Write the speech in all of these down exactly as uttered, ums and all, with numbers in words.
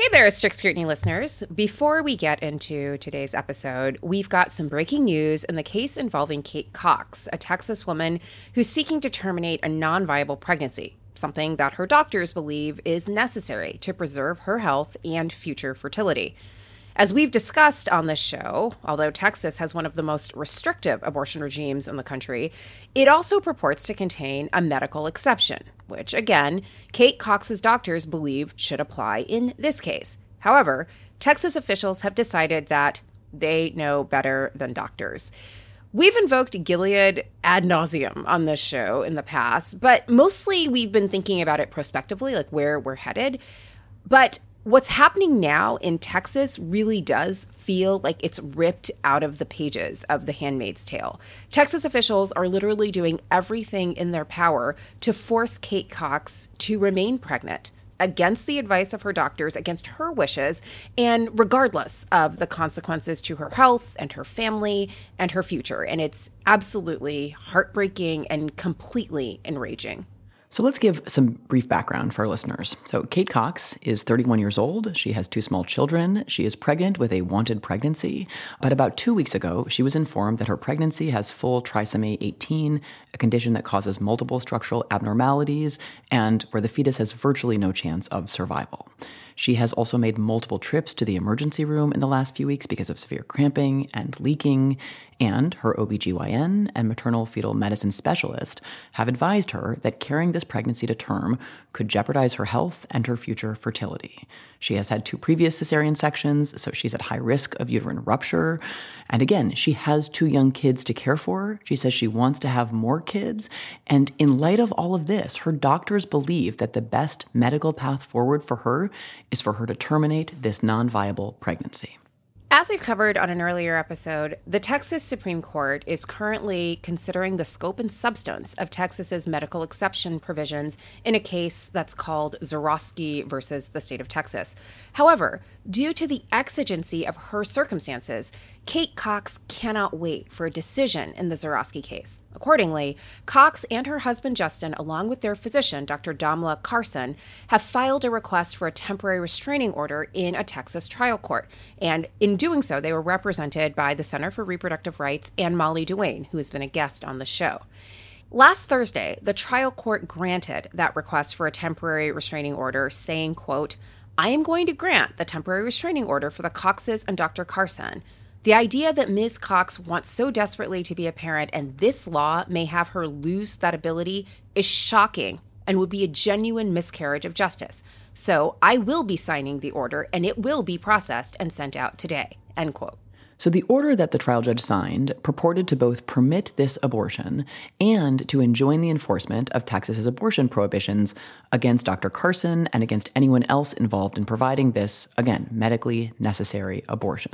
Hey there, Strict Scrutiny listeners. Before we get into today's episode, we've got some breaking news in the case involving Kate Cox, a Texas woman who's seeking to terminate a non-viable pregnancy, something that her doctors believe is necessary to preserve her health and future fertility. As we've discussed on this show, although Texas has one of the most restrictive abortion regimes in the country, it also purports to contain a medical exception, which, again, Kate Cox's doctors believe should apply in this case. However, Texas officials have decided that they know better than doctors. We've invoked Gilead ad nauseum on this show in the past, but mostly we've been thinking about it prospectively, like where we're headed. But what's happening now in Texas really does feel like it's ripped out of the pages of The Handmaid's Tale. Texas officials are literally doing everything in their power to force Kate Cox to remain pregnant against the advice of her doctors, against her wishes, and regardless of the consequences to her health and her family and her future. And it's absolutely heartbreaking and completely enraging. So let's give some brief background for our listeners. So Kate Cox is thirty-one years old. She has two small children. She is pregnant with a wanted pregnancy. But about two weeks ago, she was informed that her pregnancy has full trisomy eighteen, a condition that causes multiple structural abnormalities and where the fetus has virtually no chance of survival. She has also made multiple trips to the emergency room in the last few weeks because of severe cramping and leaking, and her O B G Y N and maternal fetal medicine specialist have advised her that carrying this pregnancy to term could jeopardize her health and her future fertility. She has had two previous cesarean sections, so she's at high risk of uterine rupture. And again, she has two young kids to care for. She says she wants to have more kids. And in light of all of this, her doctors believe that the best medical path forward for her is for her to terminate this non-viable pregnancy. As we've covered on an earlier episode, the Texas Supreme Court is currently considering the scope and substance of Texas's medical exception provisions in a case that's called Zurawski versus the state of Texas. However, due to the exigency of her circumstances, Kate Cox cannot wait for a decision in the Zurawski case. Accordingly, Cox and her husband Justin, along with their physician, Doctor Damla Carson, have filed a request for a temporary restraining order in a Texas trial court. And in doing so, they were represented by the Center for Reproductive Rights and Molly Duane, who has been a guest on the show. Last Thursday, the trial court granted that request for a temporary restraining order, saying, quote, "I am going to grant the temporary restraining order for the Coxes and Doctor Carson. The idea that Miz Cox wants so desperately to be a parent and this law may have her lose that ability is shocking and would be a genuine miscarriage of justice. So I will be signing the order and it will be processed and sent out today," end quote. So the order that the trial judge signed purported to both permit this abortion and to enjoin the enforcement of Texas's abortion prohibitions against Doctor Carson and against anyone else involved in providing this, again, medically necessary abortion.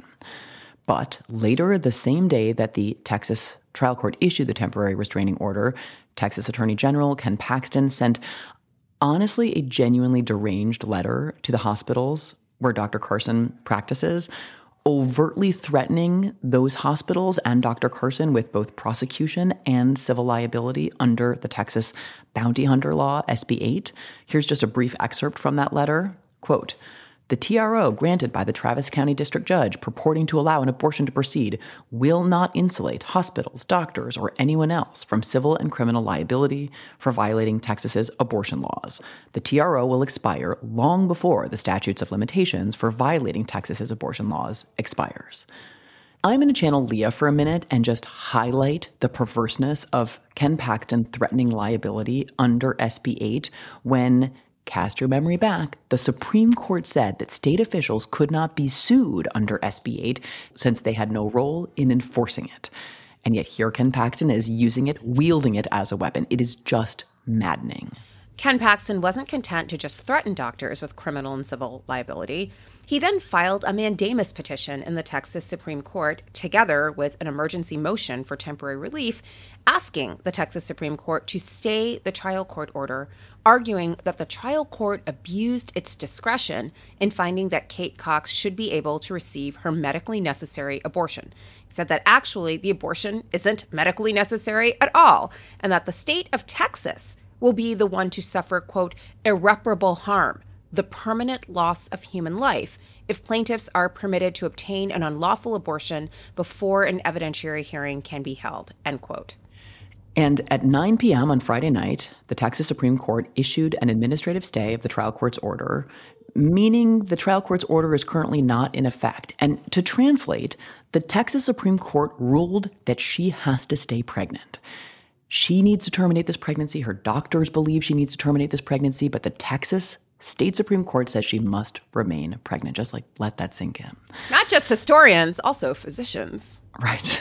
But later, the same day that the Texas trial court issued the temporary restraining order, Texas Attorney General Ken Paxton sent, honestly, a genuinely deranged letter to the hospitals where Doctor Carson practices, overtly threatening those hospitals and Doctor Carson with both prosecution and civil liability under the Texas bounty hunter law, S B eight. Here's just a brief excerpt from that letter. Quote, "The T R O granted by the Travis County District Judge purporting to allow an abortion to proceed will not insulate hospitals, doctors, or anyone else from civil and criminal liability for violating Texas's abortion laws. The T R O will expire long before the statutes of limitations for violating Texas's abortion laws expires." I'm going to channel Leah for a minute and just highlight the perverseness of Ken Paxton threatening liability under S B eight when, cast your memory back, the Supreme Court said that state officials could not be sued under S B eight since they had no role in enforcing it. And yet here Ken Paxton is using it, wielding it as a weapon. It is just maddening. Ken Paxton wasn't content to just threaten doctors with criminal and civil liability. He then filed a mandamus petition in the Texas Supreme Court, together with an emergency motion for temporary relief, asking the Texas Supreme Court to stay the trial court order, arguing that the trial court abused its discretion in finding that Kate Cox should be able to receive her medically necessary abortion. He said that actually the abortion isn't medically necessary at all, and that the state of Texas will be the one to suffer, quote, irreparable harm. the permanent loss of human life if plaintiffs are permitted to obtain an unlawful abortion before an evidentiary hearing can be held, end quote. And at nine p.m. on Friday night, the Texas Supreme Court issued an administrative stay of the trial court's order, meaning the trial court's order is currently not in effect. And to translate, the Texas Supreme Court ruled that she has to stay pregnant. She needs to terminate this pregnancy. Her doctors believe she needs to terminate this pregnancy, but the Texas State Supreme Court says she must remain pregnant. Just like, let that sink in. Not just historians, also physicians. Right.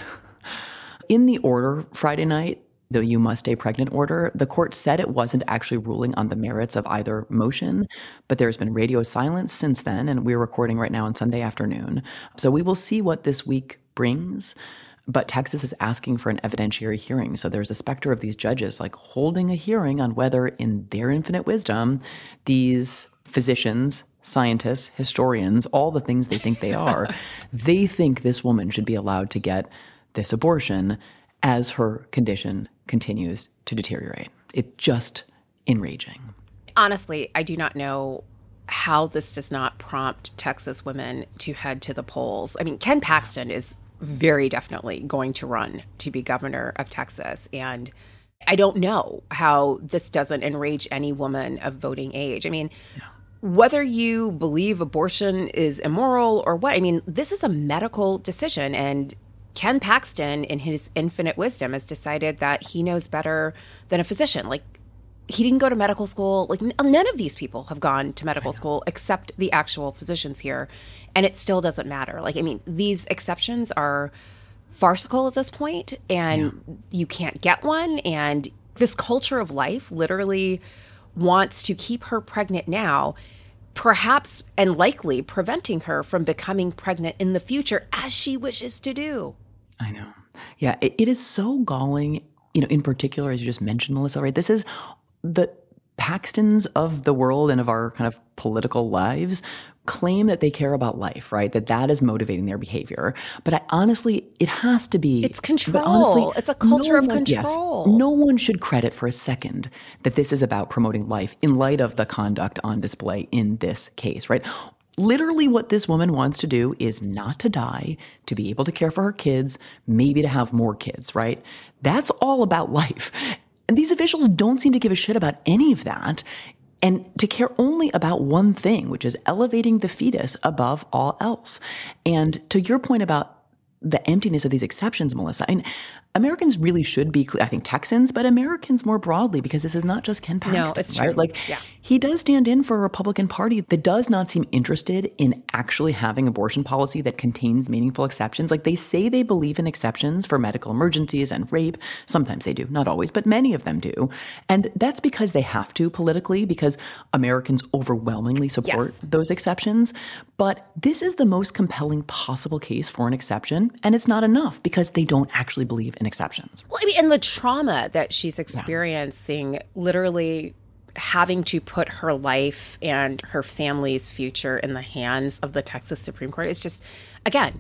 In the order Friday night, the you must stay pregnant order, the court said it wasn't actually ruling on the merits of either motion, but there's been radio silence since then, and we're recording right now on Sunday afternoon. So we will see what this week brings. But Texas is asking for an evidentiary hearing. So there's a specter of these judges like holding a hearing on whether, in their infinite wisdom, these physicians, scientists, historians, all the things they think they are, they think this woman should be allowed to get this abortion as her condition continues to deteriorate. It's just enraging. Honestly, I do not know how this does not prompt Texas women to head to the polls. I mean, Ken Paxton is very definitely going to run to be governor of Texas. And I don't know how this doesn't enrage any woman of voting age. I mean, yeah. Whether you believe abortion is immoral or what, I mean, this is a medical decision. And Ken Paxton, in his infinite wisdom, has decided that he knows better than a physician. Like, he didn't go to medical school. Like, none of these people have gone to medical school except the actual physicians here. And it still doesn't matter. Like, I mean, these exceptions are farcical at this point, and yeah. you can't get one. And this culture of life literally wants to keep her pregnant now, perhaps and likely preventing her from becoming pregnant in the future, as she wishes to do. I know. Yeah, it, it is so galling, you know, in particular, as you just mentioned, Melissa, right? This is the Paxtons of the world and of our kind of political lives claim that they care about life, right? That that is motivating their behavior. But I, honestly, it has to be. It's control. Honestly, it's a culture no of one, control. Yes, no one should credit for a second that this is about promoting life in light of the conduct on display in this case, right? Literally what this woman wants to do is not to die, to be able to care for her kids, maybe to have more kids, right? That's all about life. And these officials don't seem to give a shit about any of that, and to care only about one thing, which is elevating the fetus above all else. And to your point about the emptiness of these exceptions, Melissa, I mean, Americans really should be, I think Texans, but Americans more broadly, because this is not just Ken Paxton. No, it's right? true. Like, yeah. He does stand in for a Republican Party that does not seem interested in actually having abortion policy that contains meaningful exceptions. Like, they say they believe in exceptions for medical emergencies and rape. Sometimes they do, not always, but many of them do. And that's because they have to politically, because Americans overwhelmingly support yes. those exceptions. But this is the most compelling possible case for an exception, and it's not enough because they don't actually believe in exceptions. Well, I mean, and the trauma that she's experiencing, yeah. literally having to put her life and her family's future in the hands of the Texas Supreme Court is just, again,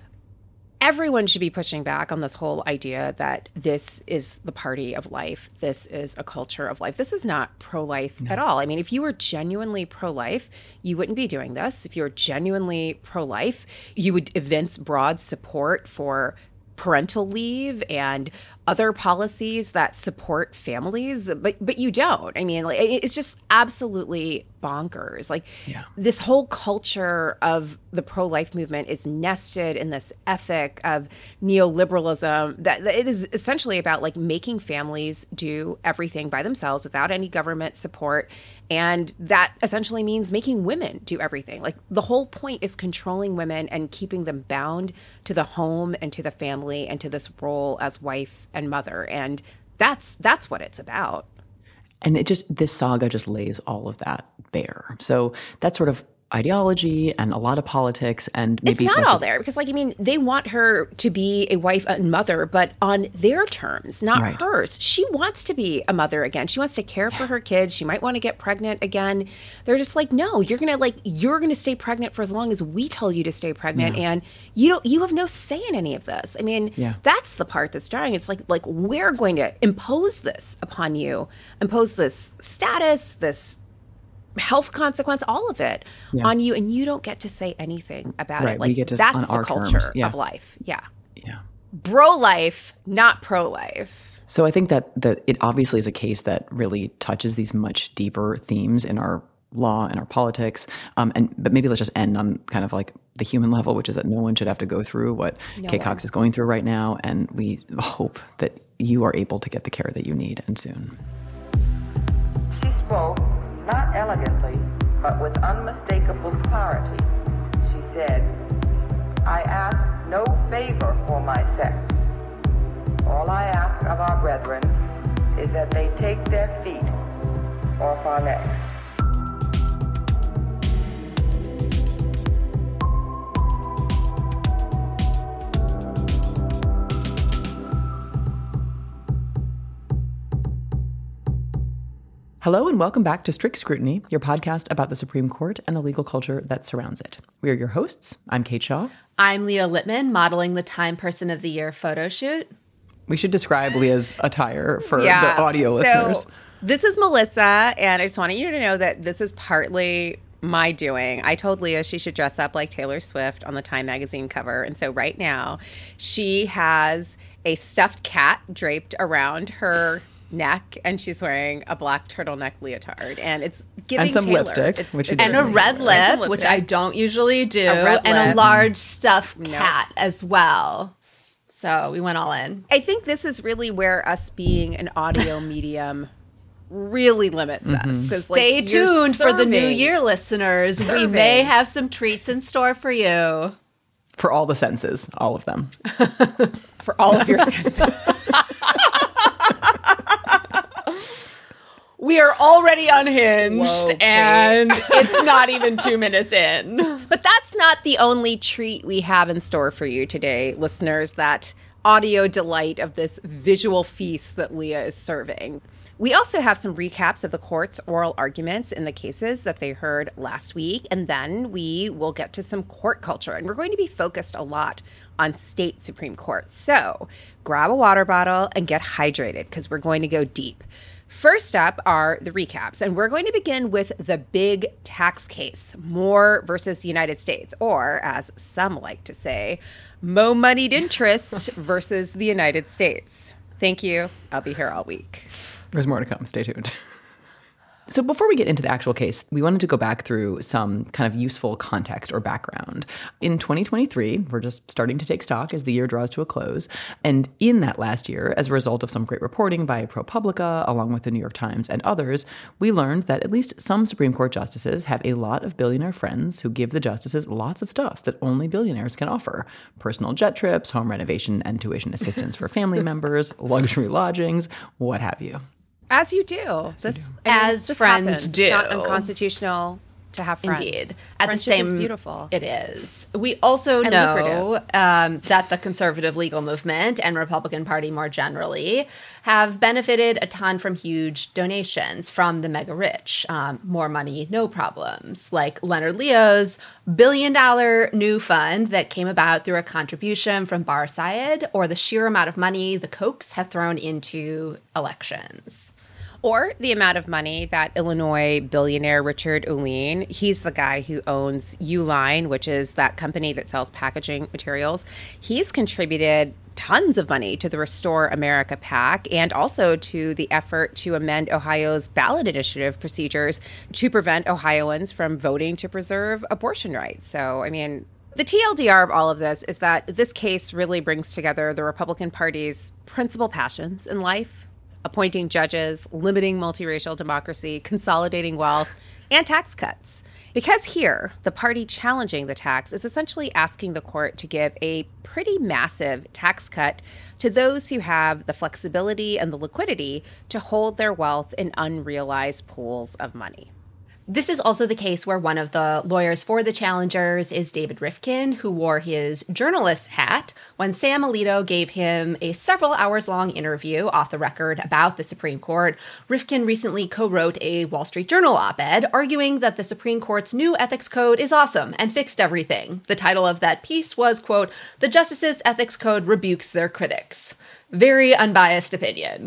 everyone should be pushing back on this whole idea that this is the party of life. This is a culture of life. This is not pro-life no. at all. I mean, if you were genuinely pro-life, you wouldn't be doing this. If you were genuinely pro-life, you would evince broad support for parental leave and other policies that support families, but but you don't. I mean, like, it's just absolutely bonkers. Like, yeah. this whole culture of the pro-life movement is nested in this ethic of neoliberalism that, that it is essentially about like making families do everything by themselves without any government support. And that essentially means making women do everything. Like, the whole point is controlling women and keeping them bound to the home and to the family and to this role as wife and mother. And that's that's what it's about. And it just, this saga just lays all of that bare. So that's sort of ideology and a lot of politics, and maybe it's not all just, there because, like, I mean, they want her to be a wife and mother, but on their terms, not right. hers. She wants to be a mother again. She wants to care yeah. for her kids. She might want to get pregnant again. They're just like, no, you're gonna like you're gonna stay pregnant for as long as we tell you to stay pregnant, yeah. and you don't. You have no say in any of this. I mean, yeah. that's the part that's jarring. It's like like we're going to impose this upon you, impose this status, this health consequence, all of it yeah. on you, and you don't get to say anything about right. it. Like, we get to, that's on the our culture terms. Yeah. of life. Yeah. Yeah. Bro-life, not pro-life. So I think that, that it obviously is a case that really touches these much deeper themes in our law and our politics. Um, and but maybe let's just end on kind of like the human level, which is that no one should have to go through what No Kate one. Cox is going through right now. And we hope that you are able to get the care that you need, and soon. She spoke, not elegantly, but with unmistakable clarity. She said, "I ask no favor for my sex. All I ask of our brethren is that they take their feet off our necks." Hello and welcome back to Strict Scrutiny, your podcast about the Supreme Court and the legal culture that surrounds it. We are your hosts. I'm Kate Shaw. I'm Leah Littman, modeling the Time Person of the Year photo shoot. We should describe Leah's attire for Yeah. the audio So, listeners. this is Melissa, and I just wanted you to know that this is partly my doing. I told Leah she should dress up like Taylor Swift on the Time magazine cover. And so right now, she has a stuffed cat draped around her neck, and she's wearing a black turtleneck leotard, and it's giving And some Taylor. lipstick, It's- which it's is And a giving red Taylor. And some lip, which lipstick. I don't usually do, A red and a lip. large stuffed No. cat as well. So we went all in. I think this is really where us being an audio medium really limits us. 'Cause, like, Stay you're tuned for the new serving- year, listeners. We Serving. may have some treats in store for you. For all the senses, all of them. for all of your senses. We are already unhinged, Whoa, and it's not even two minutes in. But that's not the only treat we have in store for you today, listeners, that audio delight of this visual feast that Leah is serving. We also have some recaps of the court's oral arguments in the cases that they heard last week, and then we will get to some court culture. And we're going to be focused a lot on state Supreme Courts. So grab a water bottle and get hydrated, because we're going to go deep. First up are the recaps, and we're going to begin with the big tax case, Moore versus the United States, or as some like to say, Mo moneyed interest versus the United States. Thank you. I'll be here all week. There's more to come. Stay tuned. So before we get into the actual case, we wanted to go back through some kind of useful context or background. In twenty twenty-three, we're just starting to take stock as the year draws to a close. And in that last year, as a result of some great reporting by ProPublica, along with the New York Times and others, we learned that at least some Supreme Court justices have a lot of billionaire friends who give the justices lots of stuff that only billionaires can offer. Personal jet trips, home renovation and tuition assistance for family members, luxury lodgings, what have you. As you do. This, I mean, As this friends happens. do. It's not unconstitutional to have friends. Indeed. At the Friendship same, is beautiful. It is. We also And know um, that the conservative legal movement and Republican Party more generally have benefited a ton from huge donations from the mega rich. Um, more money, no problems. Like Leonard Leo's billion dollar new fund that came about through a contribution from Bar Syed, or the sheer amount of money the Kochs have thrown into elections. Or the amount of money that Illinois billionaire Richard Uihlein, he's the guy who owns Uline, which is that company that sells packaging materials. He's contributed tons of money to the Restore America PAC and also to the effort to amend Ohio's ballot initiative procedures to prevent Ohioans from voting to preserve abortion rights. So, I mean, the T L D R of all of this is that this case really brings together the Republican Party's principal passions in life: appointing judges, limiting multiracial democracy, consolidating wealth, and tax cuts. Because here, the party challenging the tax is essentially asking the court to give a pretty massive tax cut to those who have the flexibility and the liquidity to hold their wealth in unrealized pools of money. This is also the case where one of the lawyers for the challengers is David Rifkin, who wore his journalist hat when Sam Alito gave him a several hours long interview off the record about the Supreme Court. Rifkin recently co-wrote a Wall Street Journal op-ed arguing that the Supreme Court's new ethics code is awesome and fixed everything. The title of that piece was, quote, "The Justices' Ethics Code Rebukes Their Critics." Very unbiased opinion.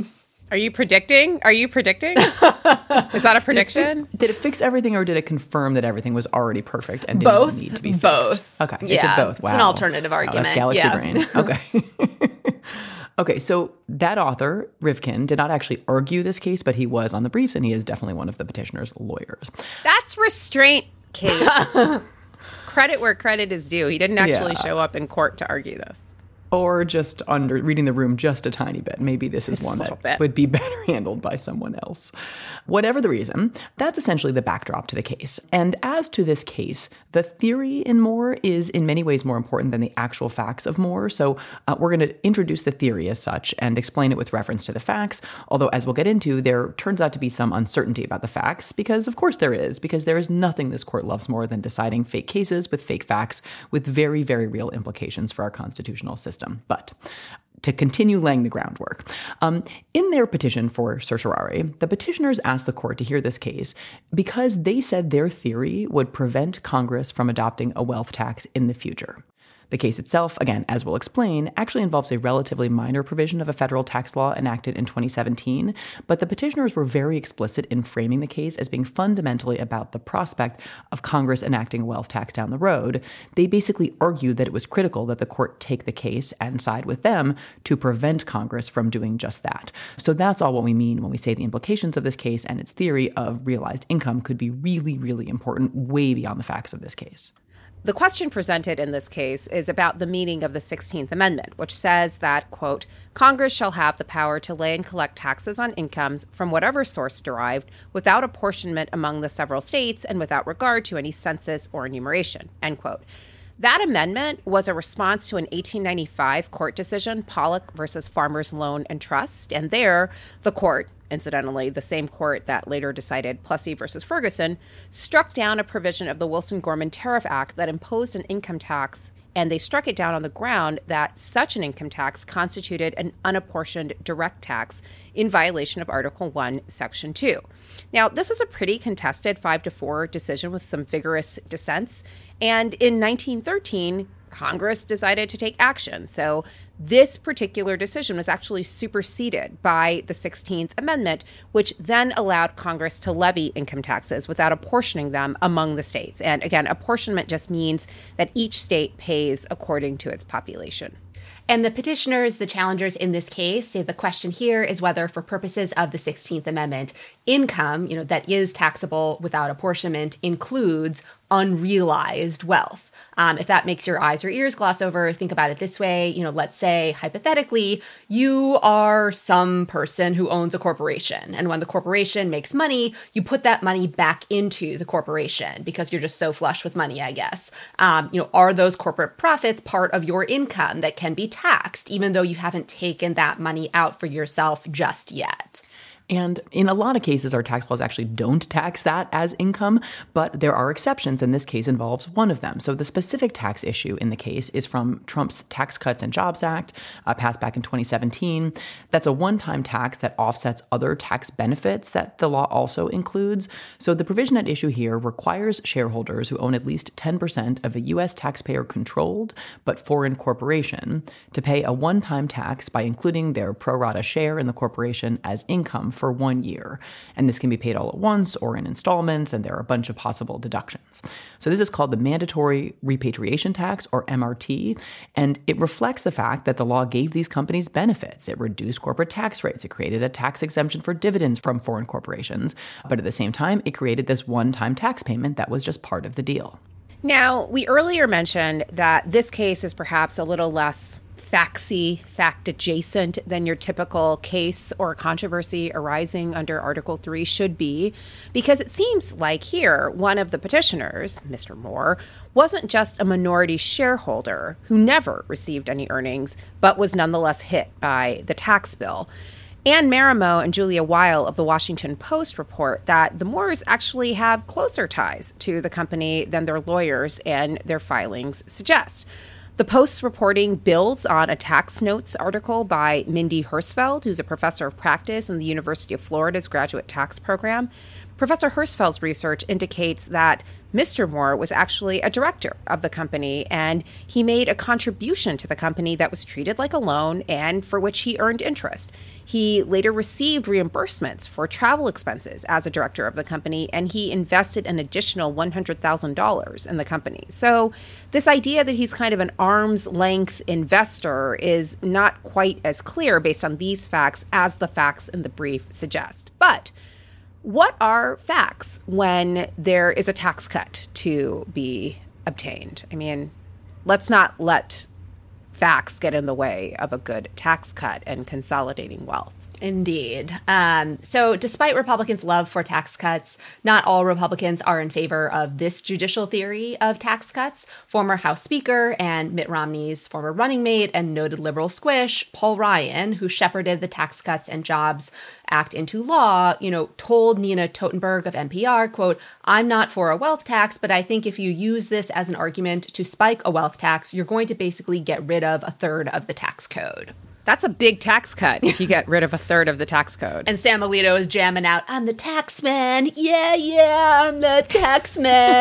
Are you predicting? Are you predicting? Is that a prediction? Did it, did it fix everything, or did it confirm that everying was already perfect and didn't both, need to be fixed? Both. Okay. Yeah. It did both. Wow. It's an alternative argument. Wow, that's galaxy yeah. brain. Okay. Okay, so that author, Rivkin, did not actually argue this case, but he was on the briefs, and he is definitely one of the petitioner's lawyers. That's restraint, Kate. Credit where credit is due. He didn't actually Yeah. show up in court to argue this. Or just under reading the room just a tiny bit. Maybe this is Just a one little that bit. would be better handled by someone else. Whatever the reason, that's essentially the backdrop to the case. And as to this case, the theory in Moore is in many ways more important than the actual facts of Moore. So uh, we're going to introduce the theory as such and explain it with reference to the facts. Although, as we'll get into, there turns out to be some uncertainty about the facts, because of course there is, because there is nothing this court loves more than deciding fake cases with fake facts with very, very real implications for our constitutional system. But to continue laying the groundwork, um, in their petition for certiorari, the petitioners asked the court to hear this case because they said their theory would prevent Congress from adopting a wealth tax in the future. The case itself, again, as we'll explain, actually involves a relatively minor provision of a federal tax law enacted in twenty seventeen, but the petitioners were very explicit in framing the case as being fundamentally about the prospect of Congress enacting a wealth tax down the road. They basically argued that it was critical that the court take the case and side with them to prevent Congress from doing just that. So that's all what we mean when we say the implications of this case and its theory of realized income could be really, really important, way beyond the facts of this case. The question presented in this case is about the meaning of the sixteenth Amendment, which says that, quote, Congress shall have the power to lay and collect taxes on incomes from whatever source derived without apportionment among the several states and without regard to any census or enumeration, end quote. That amendment was a response to an eighteen ninety-five court decision, Pollock versus Farmers Loan and Trust. And there, the court, incidentally, the same court that later decided Plessy versus Ferguson, struck down a provision of the Wilson-Gorman Tariff Act that imposed an income tax, and they struck it down on the ground that such an income tax constituted an unapportioned direct tax in violation of Article one, Section two. Now, this was a pretty contested five to four decision with some vigorous dissents, and in nineteen thirteen, Congress decided to take action. So this particular decision was actually superseded by the sixteenth Amendment, which then allowed Congress to levy income taxes without apportioning them among the states. And again, apportionment just means that each state pays according to its population. And the petitioners, the challengers in this case, say the question here is whether, for purposes of the sixteenth Amendment, income, you know, that is taxable without apportionment includes unrealized wealth. Um, if that makes your eyes or ears gloss over, think about it this way. You know, let's say, hypothetically, you are some person who owns a corporation. And when the corporation makes money, you put that money back into the corporation because you're just so flush with money, I guess. Um, you know, are those corporate profits part of your income that can be taxed, even though you haven't taken that money out for yourself just yet? And in a lot of cases, our tax laws actually don't tax that as income, but there are exceptions, and this case involves one of them. So the specific tax issue in the case is from Trump's Tax Cuts and Jobs Act, uh, passed back in twenty seventeen. That's a one-time tax that offsets other tax benefits that the law also includes. So the provision at issue here requires shareholders who own at least ten percent of a U S taxpayer-controlled but foreign corporation to pay a one-time tax by including their pro rata share in the corporation as income for one year. And this can be paid all at once or in installments, and there are a bunch of possible deductions. So this is called the Mandatory Repatriation Tax, or M R T, and it reflects the fact that the law gave these companies benefits. It reduced corporate tax rates. It created a tax exemption for dividends from foreign corporations. But at the same time, it created this one-time tax payment that was just part of the deal. Now, we earlier mentioned that this case is perhaps a little less factsy, fact-adjacent than your typical case or controversy arising under Article three should be, because it seems like here, one of the petitioners, Mister Moore, wasn't just a minority shareholder who never received any earnings, but was nonetheless hit by the tax bill. Anne Marimo and Julia Weil of the Washington Post report that the Moores actually have closer ties to the company than their lawyers and their filings suggest. The Post's reporting builds on a tax notes article by Mindy Hirschfeld, who's a professor of practice in the University of Florida's graduate tax program. Professor Hirschfeld's research indicates that Mister Moore was actually a director of the company, and he made a contribution to the company that was treated like a loan and for which he earned interest. He later received reimbursements for travel expenses as a director of the company, and he invested an additional one hundred thousand dollars in the company. So this idea that he's kind of an arm's length investor is not quite as clear based on these facts as the facts in the brief suggest. But what are facts when there is a tax cut to be obtained? I mean, let's not let facts get in the way of a good tax cut and consolidating wealth. Indeed. Um, so despite Republicans' love for tax cuts, not all Republicans are in favor of this judicial theory of tax cuts. Former House Speaker and Mitt Romney's former running mate and noted liberal squish, Paul Ryan, who shepherded the Tax Cuts and Jobs Act into law, you know, told Nina Totenberg of N P R, quote, "I'm not for a wealth tax, but I think if you use this as an argument to spike a wealth tax, you're going to basically get rid of a third of the tax code." That's a big tax cut if you get rid of a third of the tax code. And Sam Alito is jamming out, "I'm the tax man. Yeah, yeah, I'm the tax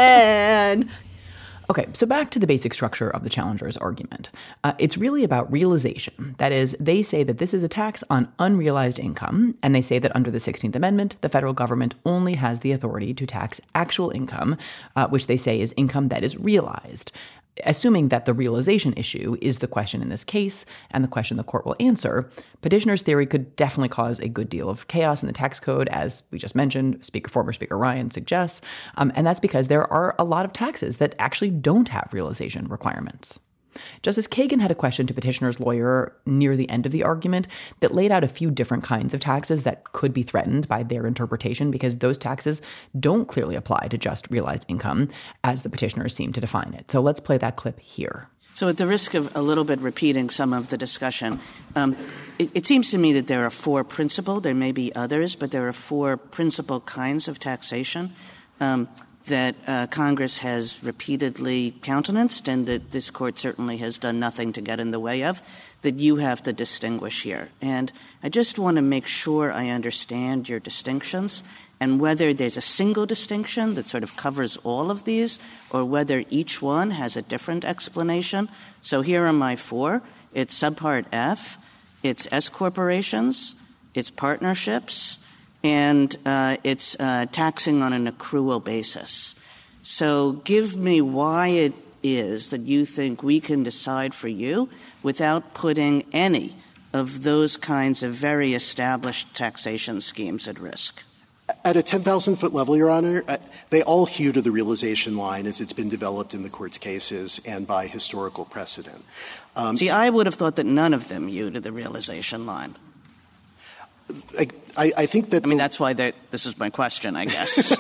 man." Okay, so back to the basic structure of the challenger's argument. Uh, it's really about realization. That is, they say that this is a tax on unrealized income, and they say that under the sixteenth Amendment, the federal government only has the authority to tax actual income, uh, which they say is income that is realized. Assuming that the realization issue is the question in this case and the question the court will answer, petitioner's theory could definitely cause a good deal of chaos in the tax code, as we just mentioned, Speaker, former Speaker Ryan suggests. Um, and that's because there are a lot of taxes that actually don't have realization requirements. Justice Kagan had a question to petitioner's lawyer near the end of the argument that laid out a few different kinds of taxes that could be threatened by their interpretation because those taxes don't clearly apply to just realized income as the petitioners seem to define it. So let's play that clip here. So at the risk of a little bit repeating some of the discussion, um, it, it seems to me that there are four principal, there may be others, but there are four principal kinds of taxation um, that uh, Congress has repeatedly countenanced and that this court certainly has done nothing to get in the way of, that you have to distinguish here. And I just want to make sure I understand your distinctions and whether there's a single distinction that sort of covers all of these or whether each one has a different explanation. So here are my four. It's subpart F, it's S corporations, it's partnerships, and uh, it's uh, taxing on an accrual basis. So give me why it is that you think we can decide for you without putting any of those kinds of very established taxation schemes at risk. At a ten thousand foot level, Your Honor, uh, they all hew to the realization line as it's been developed in the court's cases and by historical precedent. Um, See, I would have thought that none of them hew to the realization line. I, I think that — I mean, that's why this is my question, I guess.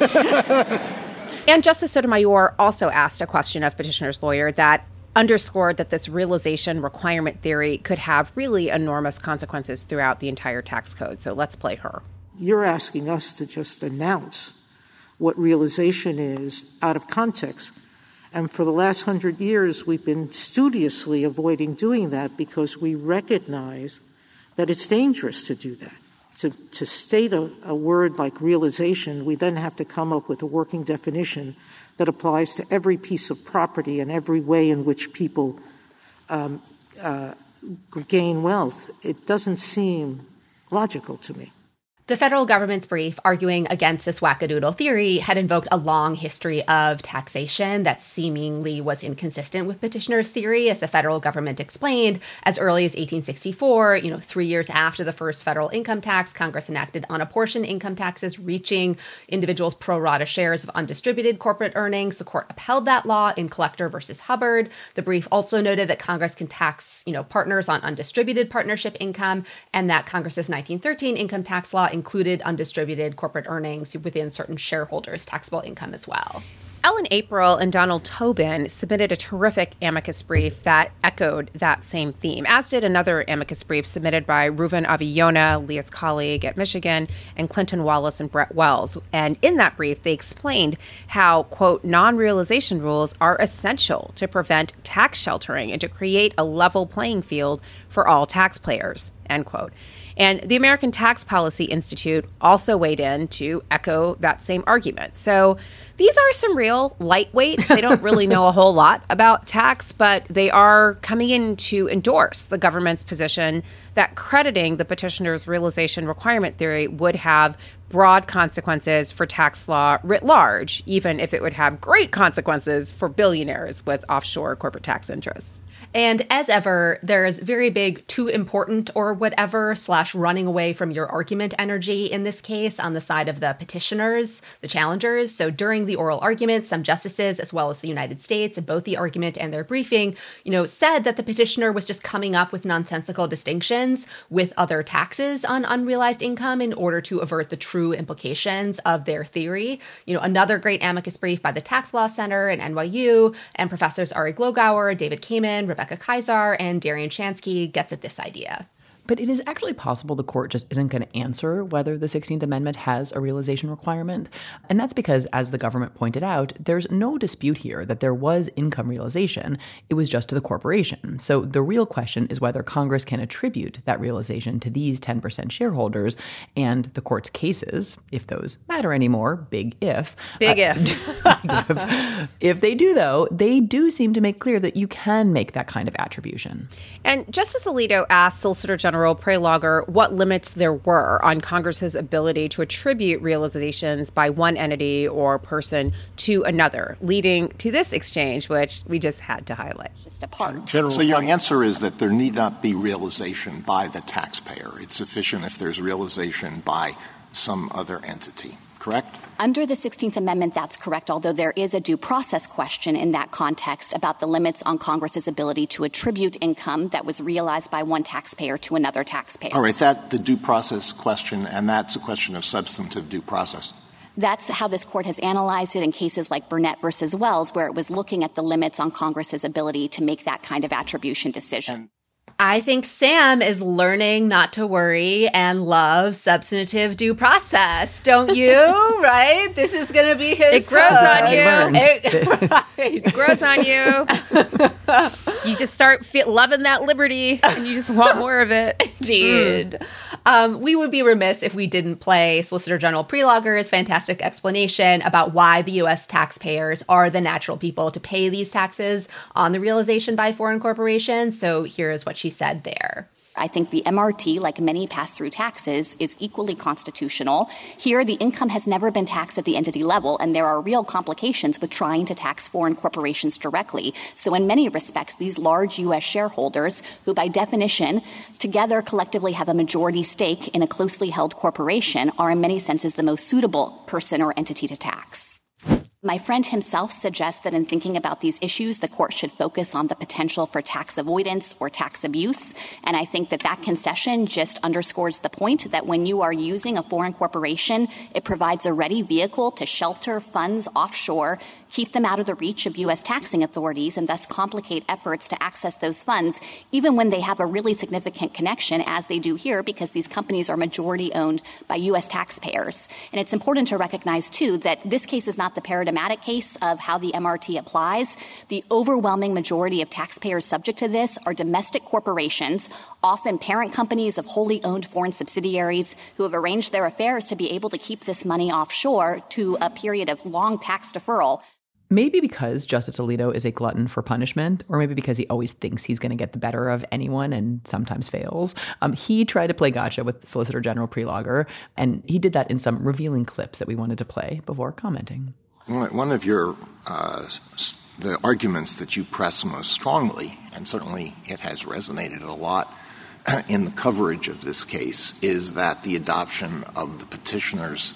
And Justice Sotomayor also asked a question of petitioner's lawyer that underscored that this realization requirement theory could have really enormous consequences throughout the entire tax code. So let's play her. You're asking us to just announce what realization is out of context. And for the last hundred years, we've been studiously avoiding doing that because we recognize that it's dangerous to do that. To, to state a, a word like realization, we then have to come up with a working definition that applies to every piece of property and every way in which people um, uh, gain wealth. It doesn't seem logical to me. The federal government's brief arguing against this wackadoodle theory had invoked a long history of taxation that seemingly was inconsistent with petitioner's theory, as the federal government explained. As early as eighteen sixty-four, you know, three years after the first federal income tax, Congress enacted unapportioned income taxes reaching individuals' pro rata shares of undistributed corporate earnings. The court upheld that law in Collector versus Hubbard. The brief also noted that Congress can tax, you know, partners on undistributed partnership income, and that Congress's nineteen thirteen income tax law included undistributed corporate earnings within certain shareholders' taxable income as well. Ellen April and Donald Tobin submitted a terrific amicus brief that echoed that same theme, as did another amicus brief submitted by Reuven Aviona, Leah's colleague at Michigan, and Clinton Wallace and Brett Wells. And in that brief, they explained how, quote, non-realization rules are essential to prevent tax sheltering and to create a level playing field for all taxpayers, end quote. And the American Tax Policy Institute also weighed in to echo that same argument. So these are some real lightweights. They don't really know a whole lot about tax, but they are coming in to endorse the government's position that crediting the petitioner's realization requirement theory would have broad consequences for tax law writ large, even if it would have great consequences for billionaires with offshore corporate tax interests. And as ever, there's very big too important or whatever slash running away from your argument energy in this case on the side of the petitioners, the challengers. So during the oral argument, some justices, as well as the United States, in both the argument and their briefing, you know, said that the petitioner was just coming up with nonsensical distinctions with other taxes on unrealized income in order to avert the true implications of their theory. You know, another great amicus brief by the Tax Law Center and N Y U and professors Ari Glogauer, David Kamen, Rebecca Kaiser, and Darian Shansky gets at this idea. But it is actually possible the court just isn't going to answer whether the sixteenth Amendment has a realization requirement. And that's because, as the government pointed out, there's no dispute here that there was income realization. It was just to the corporation. So the real question is whether Congress can attribute that realization to these ten percent shareholders. And the court's cases, if those matter anymore, big if. Big uh, if. big if. If they do, though, they do seem to make clear that you can make that kind of attribution. And Justice Alito asked Solicitor General Prelogar what limits there were on Congress's ability to attribute realizations by one entity or person to another, leading to this exchange, which we just had to highlight. Just a part. General, so your answer is that there need not be realization by the taxpayer. It's sufficient if there's realization by some other entity, correct? Under the sixteenth Amendment, that's correct, although there is a due process question in that context about the limits on Congress's ability to attribute income that was realized by one taxpayer to another taxpayer. All right, that the due process question, and that's a question of substantive due process. That's how this court has analyzed it in cases like Burnett versus Wells, where it was looking at the limits on Congress's ability to make that kind of attribution decision. And I think Sam is learning not to worry and love substantive due process. Don't you? Right? This is going to be his. It grows hook. on you. It, right. It grows on you. You just start fe- loving that liberty, and you just want more of it. Indeed. Mm. Um, we would be remiss if we didn't play Solicitor General Prelogar's fantastic explanation about why the U S taxpayers are the natural people to pay these taxes on the realization by foreign corporations. So here is what she said there. I think the M R T, like many pass-through taxes, is equally constitutional. Here, the income has never been taxed at the entity level, and there are real complications with trying to tax foreign corporations directly. So in many respects, these large U S shareholders, who by definition together collectively have a majority stake in a closely held corporation, are in many senses the most suitable person or entity to tax. My friend himself suggests that in thinking about these issues, the court should focus on the potential for tax avoidance or tax abuse. And I think that that concession just underscores the point that when you are using a foreign corporation, it provides a ready vehicle to shelter funds offshore, keep them out of the reach of U S taxing authorities, and thus complicate efforts to access those funds, even when they have a really significant connection, as they do here, because these companies are majority owned by U S taxpayers. And it's important to recognize, too, that this case is not the paradigmatic case of how the M R T applies. The overwhelming majority of taxpayers subject to this are domestic corporations, often parent companies of wholly owned foreign subsidiaries who have arranged their affairs to be able to keep this money offshore to a period of long tax deferral. Maybe because Justice Alito is a glutton for punishment, or maybe because he always thinks he's going to get the better of anyone and sometimes fails. Um, he tried to play gotcha with Solicitor General Prelogar, and he did that in some revealing clips that we wanted to play before commenting. One of your uh, the arguments that you press most strongly, and certainly it has resonated a lot in the coverage of this case, is that the adoption of the petitioner's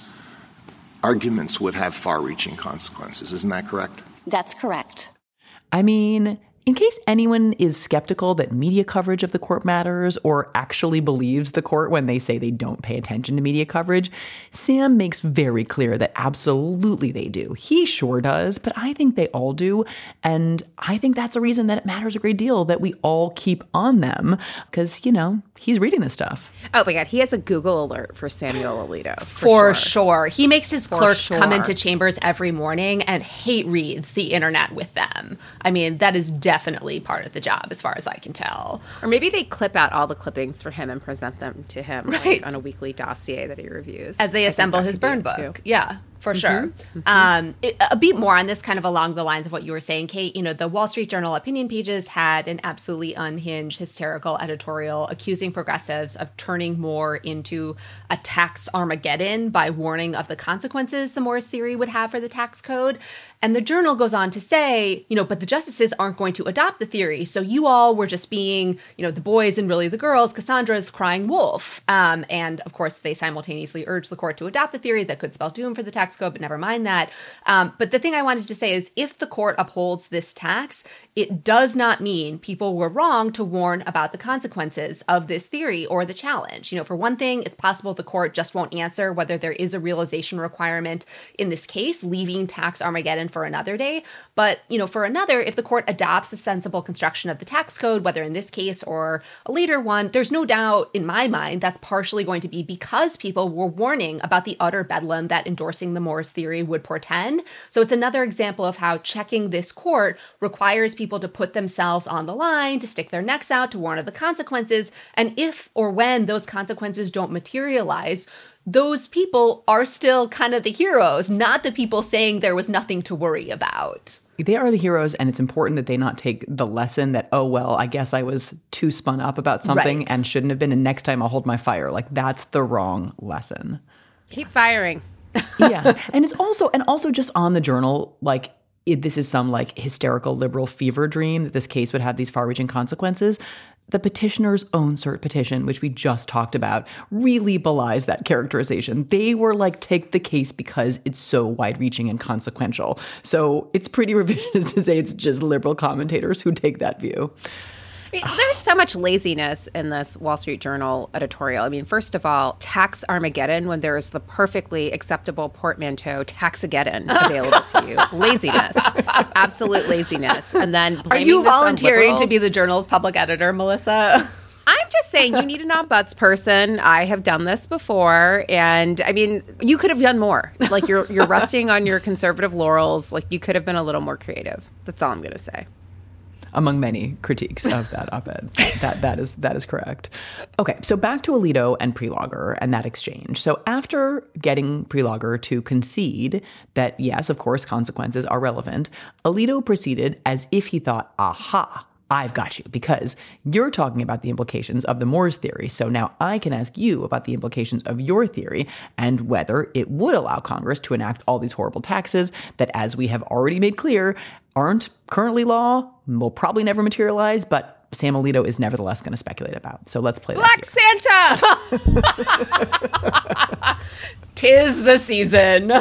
arguments would have far-reaching consequences. Isn't that correct? That's correct. I mean, in case anyone is skeptical that media coverage of the court matters or actually believes the court when they say they don't pay attention to media coverage, Sam makes very clear that absolutely they do. He sure does, but I think they all do. And I think that's a reason that it matters a great deal that we all keep on them because, you know, he's reading this stuff. Oh my God, he has a Google alert for Samuel Alito. For, for sure. sure. He makes his for clerks sure. come into chambers every morning and hate reads the internet with them. I mean, that is definitely definitely part of the job, as far as I can tell. Or maybe they clip out all the clippings for him and present them to him right. like, on a weekly dossier that he reviews. As they I assemble his burn book. Too. Yeah. For sure. Mm-hmm. Um, it, a bit more on this, kind of along the lines of what you were saying, Kate. You know, the Wall Street Journal opinion pages had an absolutely unhinged, hysterical editorial accusing progressives of turning Moore into a tax Armageddon by warning of the consequences the Moore's theory would have for the tax code. And the Journal goes on to say, you know, but the justices aren't going to adopt the theory. So you all were just being, you know, the boys and really the girls, Cassandra's crying wolf. Um, and of course, they simultaneously urged the court to adopt the theory that could spell doom for the tax code, but never mind that. Um, but the thing I wanted to say is if the court upholds this tax, it does not mean people were wrong to warn about the consequences of this theory or the challenge. You know, for one thing, it's possible the court just won't answer whether there is a realization requirement in this case, leaving tax Armageddon for another day. But, you know, for another, if the court adopts the sensible construction of the tax code, whether in this case or a later one, there's no doubt in my mind that's partially going to be because people were warning about the utter bedlam that endorsing the Moore's theory would portend. So it's another example of how checking this court requires people to put themselves on the line, to stick their necks out, to warn of the consequences. And if or when those consequences don't materialize, those people are still kind of the heroes, not the people saying there was nothing to worry about. They are the heroes, and it's important that they not take the lesson that, oh, well, I guess I was too spun up about something right. and shouldn't have been, and next time I'll hold my fire. Like, that's the wrong lesson. Keep firing. Yeah. And it's also, and also just on the Journal, like, it, this is some like hysterical liberal fever dream that this case would have these far-reaching consequences. The petitioner's own cert petition, which we just talked about, really belies that characterization. They were like, take the case because it's so wide-reaching and consequential. So it's pretty revisionist to say it's just liberal commentators who take that view. I mean, there's so much laziness in this Wall Street Journal editorial. I mean, first of all, tax Armageddon when there's the perfectly acceptable portmanteau Taxageddon available to you. Laziness. Absolute laziness. And then Are you volunteering to be the the Journal's public editor, Melissa? I'm just saying you need an ombuds person. I have done this before. And I mean, you could have done more. Like you're you're resting on your conservative laurels. Like you could have been a little more creative. That's all I'm going to say. Among many critiques of that op-ed. that that is that is correct. Okay, so back to Alito and Prelogger and that exchange. So after getting Prelogger to concede that, yes, of course, consequences are relevant, Alito proceeded as if he thought, aha, I've got you, because you're talking about the implications of the Moore's theory. So now I can ask you about the implications of your theory and whether it would allow Congress to enact all these horrible taxes that, as we have already made clear, aren't currently law, will probably never materialize, but Sam Alito is nevertheless going to speculate about. So let's play Black that Santa! Tis the season.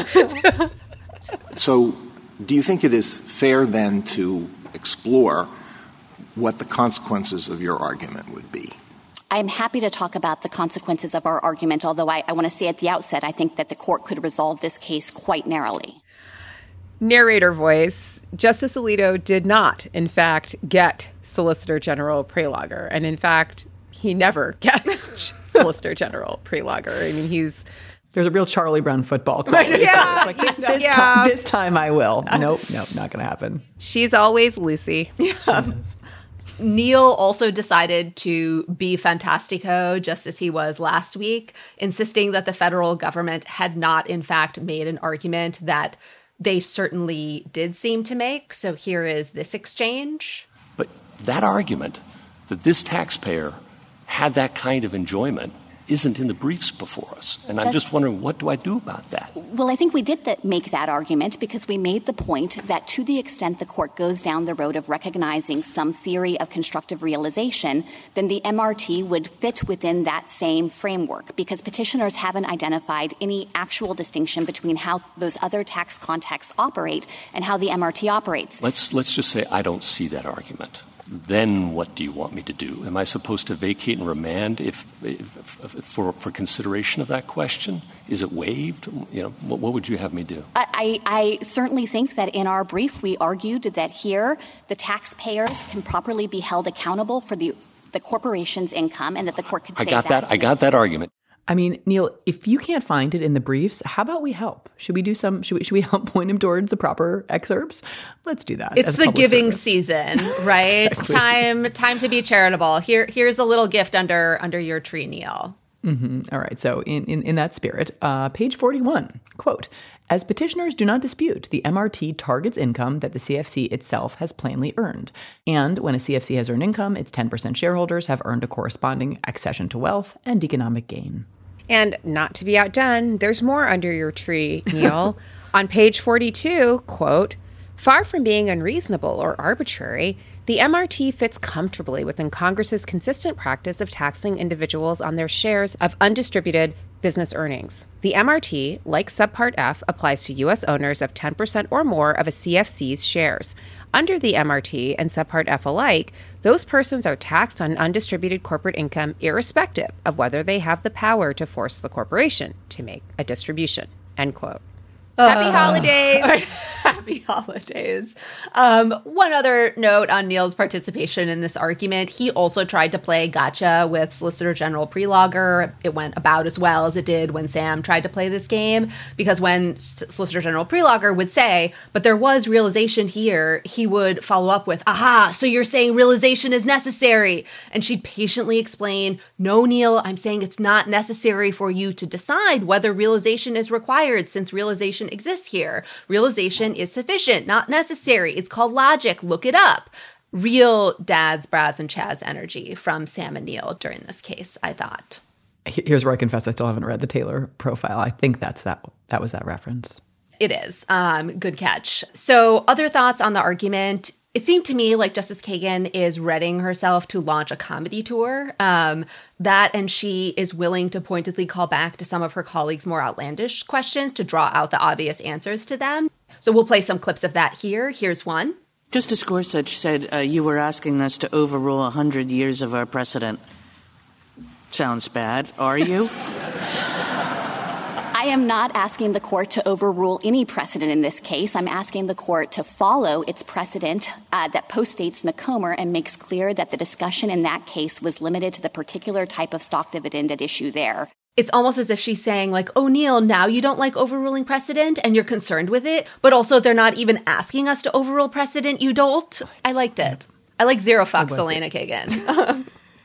So do you think it is fair then to explore what the consequences of your argument would be? I'm happy to talk about the consequences of our argument, although I, I want to say at the outset, I think that the court could resolve this case quite narrowly. Narrator voice, Justice Alito did not, in fact, get Solicitor General Prelogger. And in fact, he never gets Solicitor General Prelogger. I mean, he's... There's a real Charlie Brown football call. Yeah, like, this, this, yeah. time, this time I will. Nope, nope, not going to happen. She's always Lucy. Yeah. Neil also decided to be fantastico, just as he was last week, insisting that the federal government had not, in fact, made an argument that they certainly did seem to make. So here is this exchange. But that argument that this taxpayer had that kind of enjoyment isn't in the briefs before us. And I'm just wondering, what do I do about that? Well, I think we did that, make that argument because we made the point that to the extent the court goes down the road of recognizing some theory of constructive realization, then the M R T would fit within that same framework because petitioners haven't identified any actual distinction between how those other tax contexts operate and how the M R T operates. Let's, let's just say I don't see that argument. Then what do you want me to do? Am I supposed to vacate and remand if, if, if for, for consideration of that question? Is it waived? You know, what, what would you have me do? I, I certainly think that in our brief we argued that here the taxpayers can properly be held accountable for the, the corporation's income and that the court could I say got that. that. I got that argument. I mean, Neil, if you can't find it in the briefs, how about we help? Should we do some, should we, should we help point him towards the proper excerpts? Let's do that. It's the giving service. season, right? Exactly. Time time to be charitable. Here, Here's a little gift under under your tree, Neil. Mm-hmm. All right. So in, in, in that spirit, uh, page forty-one, quote, as petitioners do not dispute, the M R T targets income that the C F C itself has plainly earned. And when a C F C has earned income, its ten percent shareholders have earned a corresponding accession to wealth and economic gain. And not to be outdone, there's more under your tree, Neil. On page forty-two, quote, far from being unreasonable or arbitrary, the M R T fits comfortably within Congress's consistent practice of taxing individuals on their shares of undistributed business earnings. The M R T, like Subpart F, applies to U S owners of ten percent or more of a C F C's shares. Under the M R T and Subpart F alike, those persons are taxed on undistributed corporate income irrespective of whether they have the power to force the corporation to make a distribution. End quote. Happy Uh, holidays. Happy holidays. Um, one other note on Neil's participation in this argument. He also tried to play gotcha with Solicitor General Prelogger. It went about as well as it did when Sam tried to play this game, because when S- Solicitor General Prelogger would say, but there was realization here, he would follow up with, aha, so you're saying realization is necessary. And she'd patiently explain, no, Neil, I'm saying it's not necessary for you to decide whether realization is required, since realization exists here. Realization is sufficient, not necessary. It's called logic. Look it up. Real Dads, Braz, and Chaz energy from Sam and Neil during this case, I thought. Here's where I confess I still haven't read the Taylor profile. I think that's that. That was that reference. It is. Um, good catch. So other thoughts on the argument. It seemed to me like Justice Kagan is readying herself to launch a comedy tour. Um, that and she is willing to pointedly call back to some of her colleagues' more outlandish questions to draw out the obvious answers to them. So we'll play some clips of that here. Here's one. Justice Gorsuch said uh, you were asking us to overrule one hundred years of our precedent. Sounds bad. Are you? I am not asking the court to overrule any precedent in this case. I'm asking the court to follow its precedent uh, that postdates Nacomer and makes clear that the discussion in that case was limited to the particular type of stock dividend at issue there. It's almost as if she's saying, like, oh, Neil, now you don't like overruling precedent and you're concerned with it, but also they're not even asking us to overrule precedent. You don't. I liked it. I like zero fucks Elena Kagan.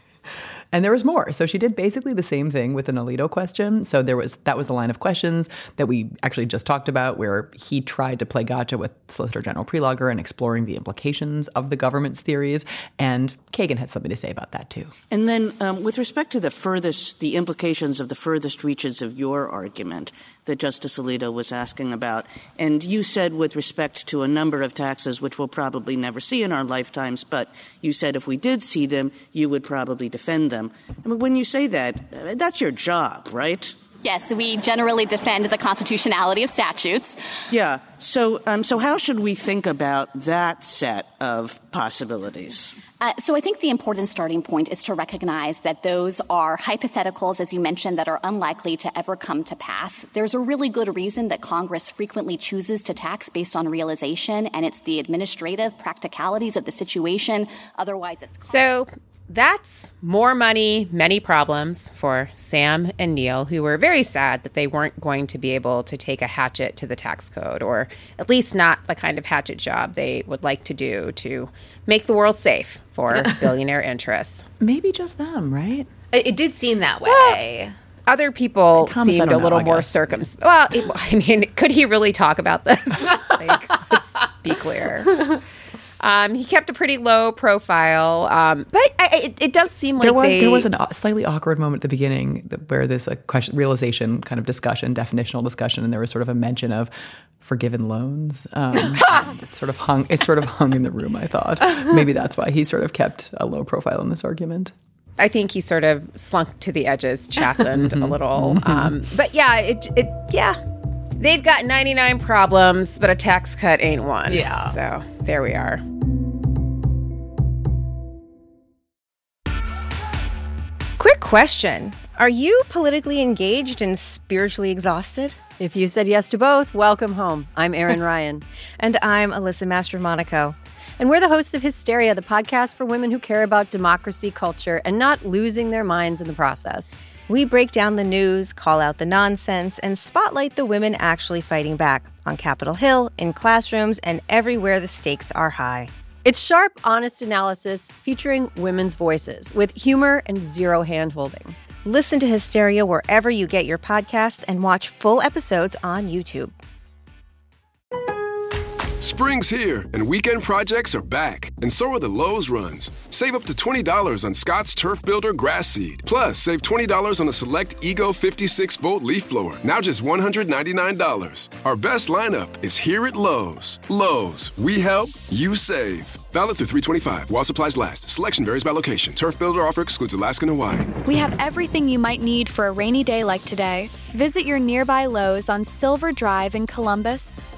And there was more. So she did basically the same thing with an Alito question. So there was that was the line of questions that we actually just talked about, where he tried to play gotcha with Solicitor General Prelogger and exploring the implications of the government's theories. And Kagan had something to say about that, too. And then um, with respect to the furthest, the implications of the furthest reaches of your argument that Justice Alito was asking about, and you said with respect to a number of taxes, which we'll probably never see in our lifetimes, but you said if we did see them, you would probably defend them. I mean, when you say that, that's your job, right? Yes, we generally defend the constitutionality of statutes. Yeah. So, um, so how should we think about that set of possibilities? Uh, so I think the important starting point is to recognize that those are hypotheticals, as you mentioned, that are unlikely to ever come to pass. There's a really good reason that Congress frequently chooses to tax based on realization, and it's the administrative practicalities of the situation. Otherwise, it's... So that's more money, many problems for Sam and Neil, who were very sad that they weren't going to be able to take a hatchet to the tax code, or at least not the kind of hatchet job they would like to do to make the world safe for billionaire interests. Maybe just them, right? It, it did seem that way. Well, other people Thomas, seemed a little know, more circumspect. Well, it, I mean, could he really talk about this? Like, let's be clear. Um, he kept a pretty low profile, um, but I, it, it does seem like there was they... there was a slightly awkward moment at the beginning where there's a question, realization kind of discussion, definitional discussion, and there was sort of a mention of forgiven loans. Um, it sort of hung. It sort of hung in the room. I thought maybe that's why he sort of kept a low profile in this argument. I think he sort of slunk to the edges, chastened a little. Um, but yeah, it it yeah. They've got ninety-nine problems, but a tax cut ain't one. Yeah. So there we are. Quick question. Are you politically engaged and spiritually exhausted? If you said yes to both, welcome home. I'm Erin Ryan. And I'm Alyssa Mastromonaco. And we're the hosts of Hysteria, the podcast for women who care about democracy, culture, and not losing their minds in the process. We break down the news, call out the nonsense, and spotlight the women actually fighting back on Capitol Hill, in classrooms, and everywhere the stakes are high. It's sharp, honest analysis featuring women's voices with humor and zero hand-holding. Listen to Hysteria wherever you get your podcasts and watch full episodes on YouTube. Spring's here, and weekend projects are back, and so are the Lowe's runs. Save up to twenty dollars on Scott's Turf Builder Grass Seed. Plus, save twenty dollars on a select Ego fifty-six volt leaf blower, now just one hundred ninety-nine dollars. Our best lineup is here at Lowe's. Lowe's, we help, you save. Valid through three twenty-five while supplies last. Selection varies by location. Turf Builder offer excludes Alaska and Hawaii. We have everything you might need for a rainy day like today. Visit your nearby Lowe's on Silver Drive in Columbus.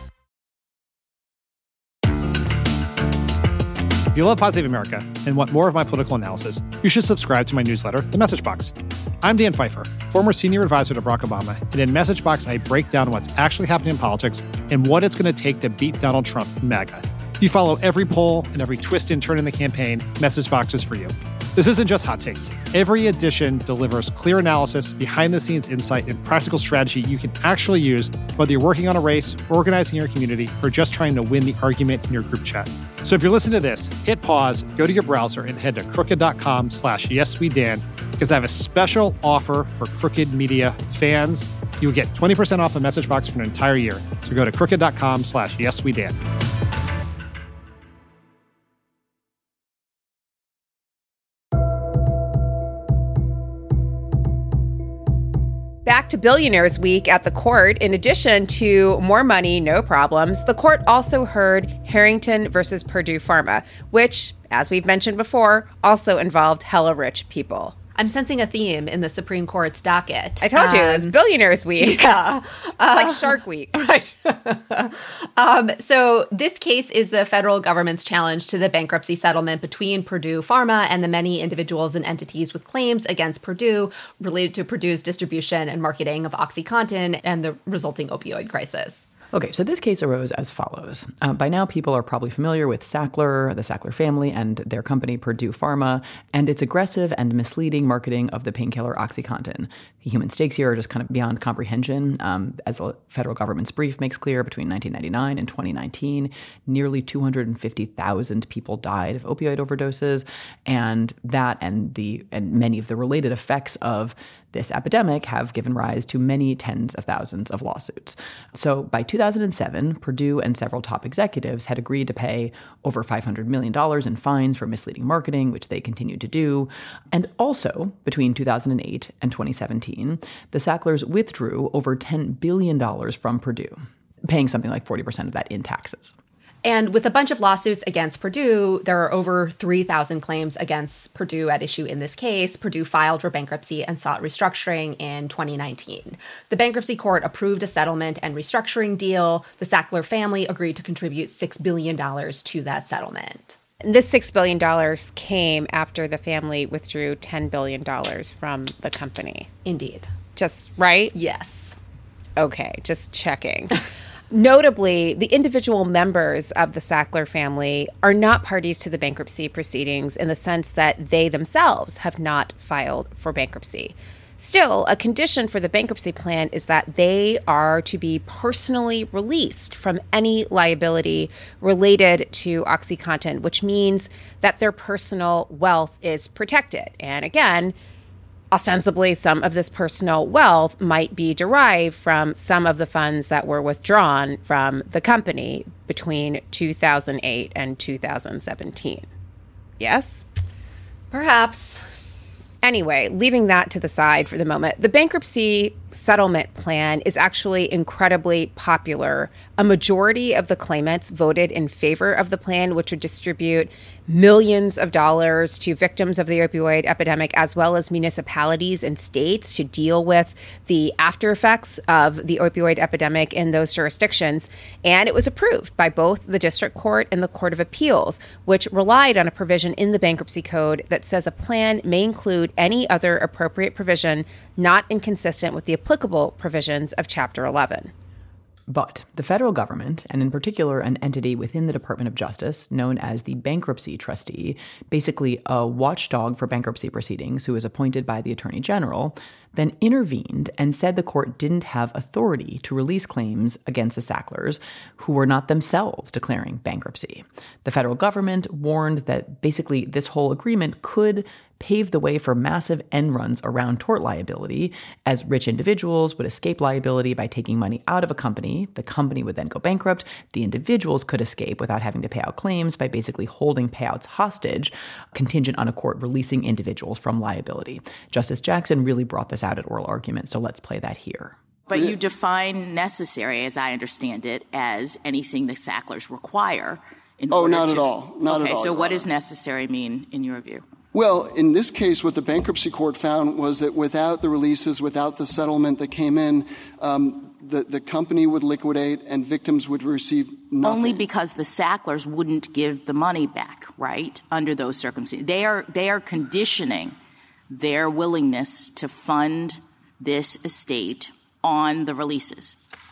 If you love Pod Save America and want more of my political analysis, you should subscribe to my newsletter, The Message Box. I'm Dan Pfeiffer, former senior advisor to Barack Obama, and in Message Box, I break down what's actually happening in politics and what it's going to take to beat Donald Trump and MAGA. If you follow every poll and every twist and turn in the campaign, Message Box is for you. This isn't just hot takes. Every edition delivers clear analysis, behind-the-scenes insight, and practical strategy you can actually use, whether you're working on a race, organizing your community, or just trying to win the argument in your group chat. So if you're listening to this, hit pause, go to your browser, and head to crooked.com slash yeswedan, because I have a special offer for Crooked Media fans. You'll get twenty percent off the Message Box for an entire year. So go to crooked.com slash yeswedan. Back to Billionaires Week at the court. In addition to more money, no problems, the court also heard Harrington versus Purdue Pharma, which, as we've mentioned before, also involved hella rich people. I'm sensing a theme in the Supreme Court's docket. I told you, um, it's Billionaires Week. Yeah. It's uh, like Shark Week. Right. um, so this case is the federal government's challenge to the bankruptcy settlement between Purdue Pharma and the many individuals and entities with claims against Purdue related to Purdue's distribution and marketing of OxyContin and the resulting opioid crisis. Okay, so this case arose as follows. Uh, by now, people are probably familiar with Sackler, the Sackler family, and their company, Purdue Pharma, and its aggressive and misleading marketing of the painkiller OxyContin. The human stakes here are just kind of beyond comprehension. Um, as the federal government's brief makes clear, between nineteen ninety-nine and twenty nineteen, nearly two hundred fifty thousand people died of opioid overdoses, and that and the and many of the related effects of this epidemic have given rise to many tens of thousands of lawsuits. So by two thousand seven, Purdue and several top executives had agreed to pay over five hundred million dollars in fines for misleading marketing, which they continued to do. And also, between two thousand eight and twenty seventeen, the Sacklers withdrew over ten billion dollars from Purdue, paying something like forty percent of that in taxes. And with a bunch of lawsuits against Purdue, there are over three thousand claims against Purdue at issue in this case. Purdue filed for bankruptcy and sought restructuring in twenty nineteen. The bankruptcy court approved a settlement and restructuring deal. The Sackler family agreed to contribute six billion dollars to that settlement. This six billion dollars came after the family withdrew ten billion dollars from the company. Indeed. Just right? Yes. Okay, just checking. Notably, the individual members of the Sackler family are not parties to the bankruptcy proceedings in the sense that they themselves have not filed for bankruptcy. Still, a condition for the bankruptcy plan is that they are to be personally released from any liability related to OxyContin, which means that their personal wealth is protected. And again, ostensibly, some of this personal wealth might be derived from some of the funds that were withdrawn from the company between two thousand eight and two thousand seventeen. Yes? Perhaps. Anyway, leaving that to the side for the moment, the bankruptcy settlement plan is actually incredibly popular. A majority of the claimants voted in favor of the plan, which would distribute millions of dollars to victims of the opioid epidemic, as well as municipalities and states to deal with the after effects of the opioid epidemic in those jurisdictions. And it was approved by both the district court and the Court of Appeals, which relied on a provision in the bankruptcy code that says a plan may include any other appropriate provision not inconsistent with the applicable provisions of Chapter eleven. But the federal government, and in particular an entity within the Department of Justice known as the bankruptcy trustee, basically a watchdog for bankruptcy proceedings who is appointed by the Attorney General, then intervened and said the court didn't have authority to release claims against the Sacklers, who were not themselves declaring bankruptcy. The federal government warned that basically this whole agreement could pave the way for massive end runs around tort liability, as rich individuals would escape liability by taking money out of a company. The company would then go bankrupt. The individuals could escape without having to pay out claims by basically holding payouts hostage, contingent on a court releasing individuals from liability. Justice Jackson really brought this out at oral argument, so let's play that here. But you define necessary, as I understand it, as anything the Sacklers require. In oh, order not to, at all. Not okay, at all. So what does necessary mean in your view? Well, in this case, what the bankruptcy court found was that without the releases, without the settlement that came in, um, the, the company would liquidate and victims would receive nothing. Only because the Sacklers wouldn't give the money back, right, under those circumstances. They are, they are conditioning their willingness to fund this estate on the releases.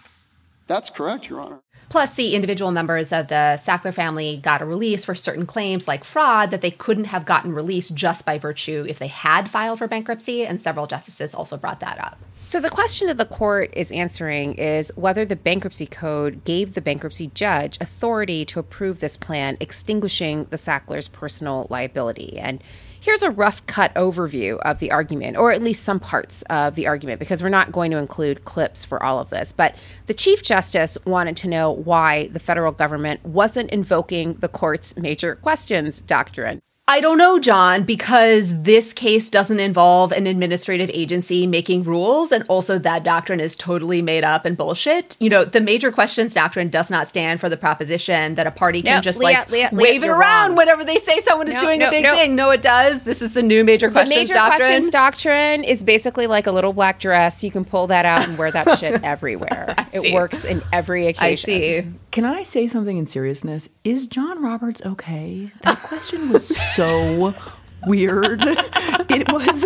That's correct, Your Honor. Plus, the individual members of the Sackler family got a release for certain claims like fraud that they couldn't have gotten released just by virtue if they had filed for bankruptcy, and several justices also brought that up. So the question that the court is answering is whether the bankruptcy code gave the bankruptcy judge authority to approve this plan, extinguishing the Sacklers' personal liability. And here's a rough cut overview of the argument, or at least some parts of the argument, because we're not going to include clips for all of this. But the Chief Justice wanted to know why the federal government wasn't invoking the court's major questions doctrine. I don't know, John, because this case doesn't involve an administrative agency making rules, and also that doctrine is totally made up and bullshit. You know, the major questions doctrine does not stand for the proposition that a party can no, just, Leah, like, Leah, wave Leah, it around wrong. whenever they say someone is no, doing no, a big no. thing. No, it does. This is the new major questions the major doctrine. questions doctrine is basically like a little black dress. You can pull that out and wear that shit everywhere. It works in every occasion. I see. Can I say something in seriousness? Is John Roberts okay? That question was so weird. It was...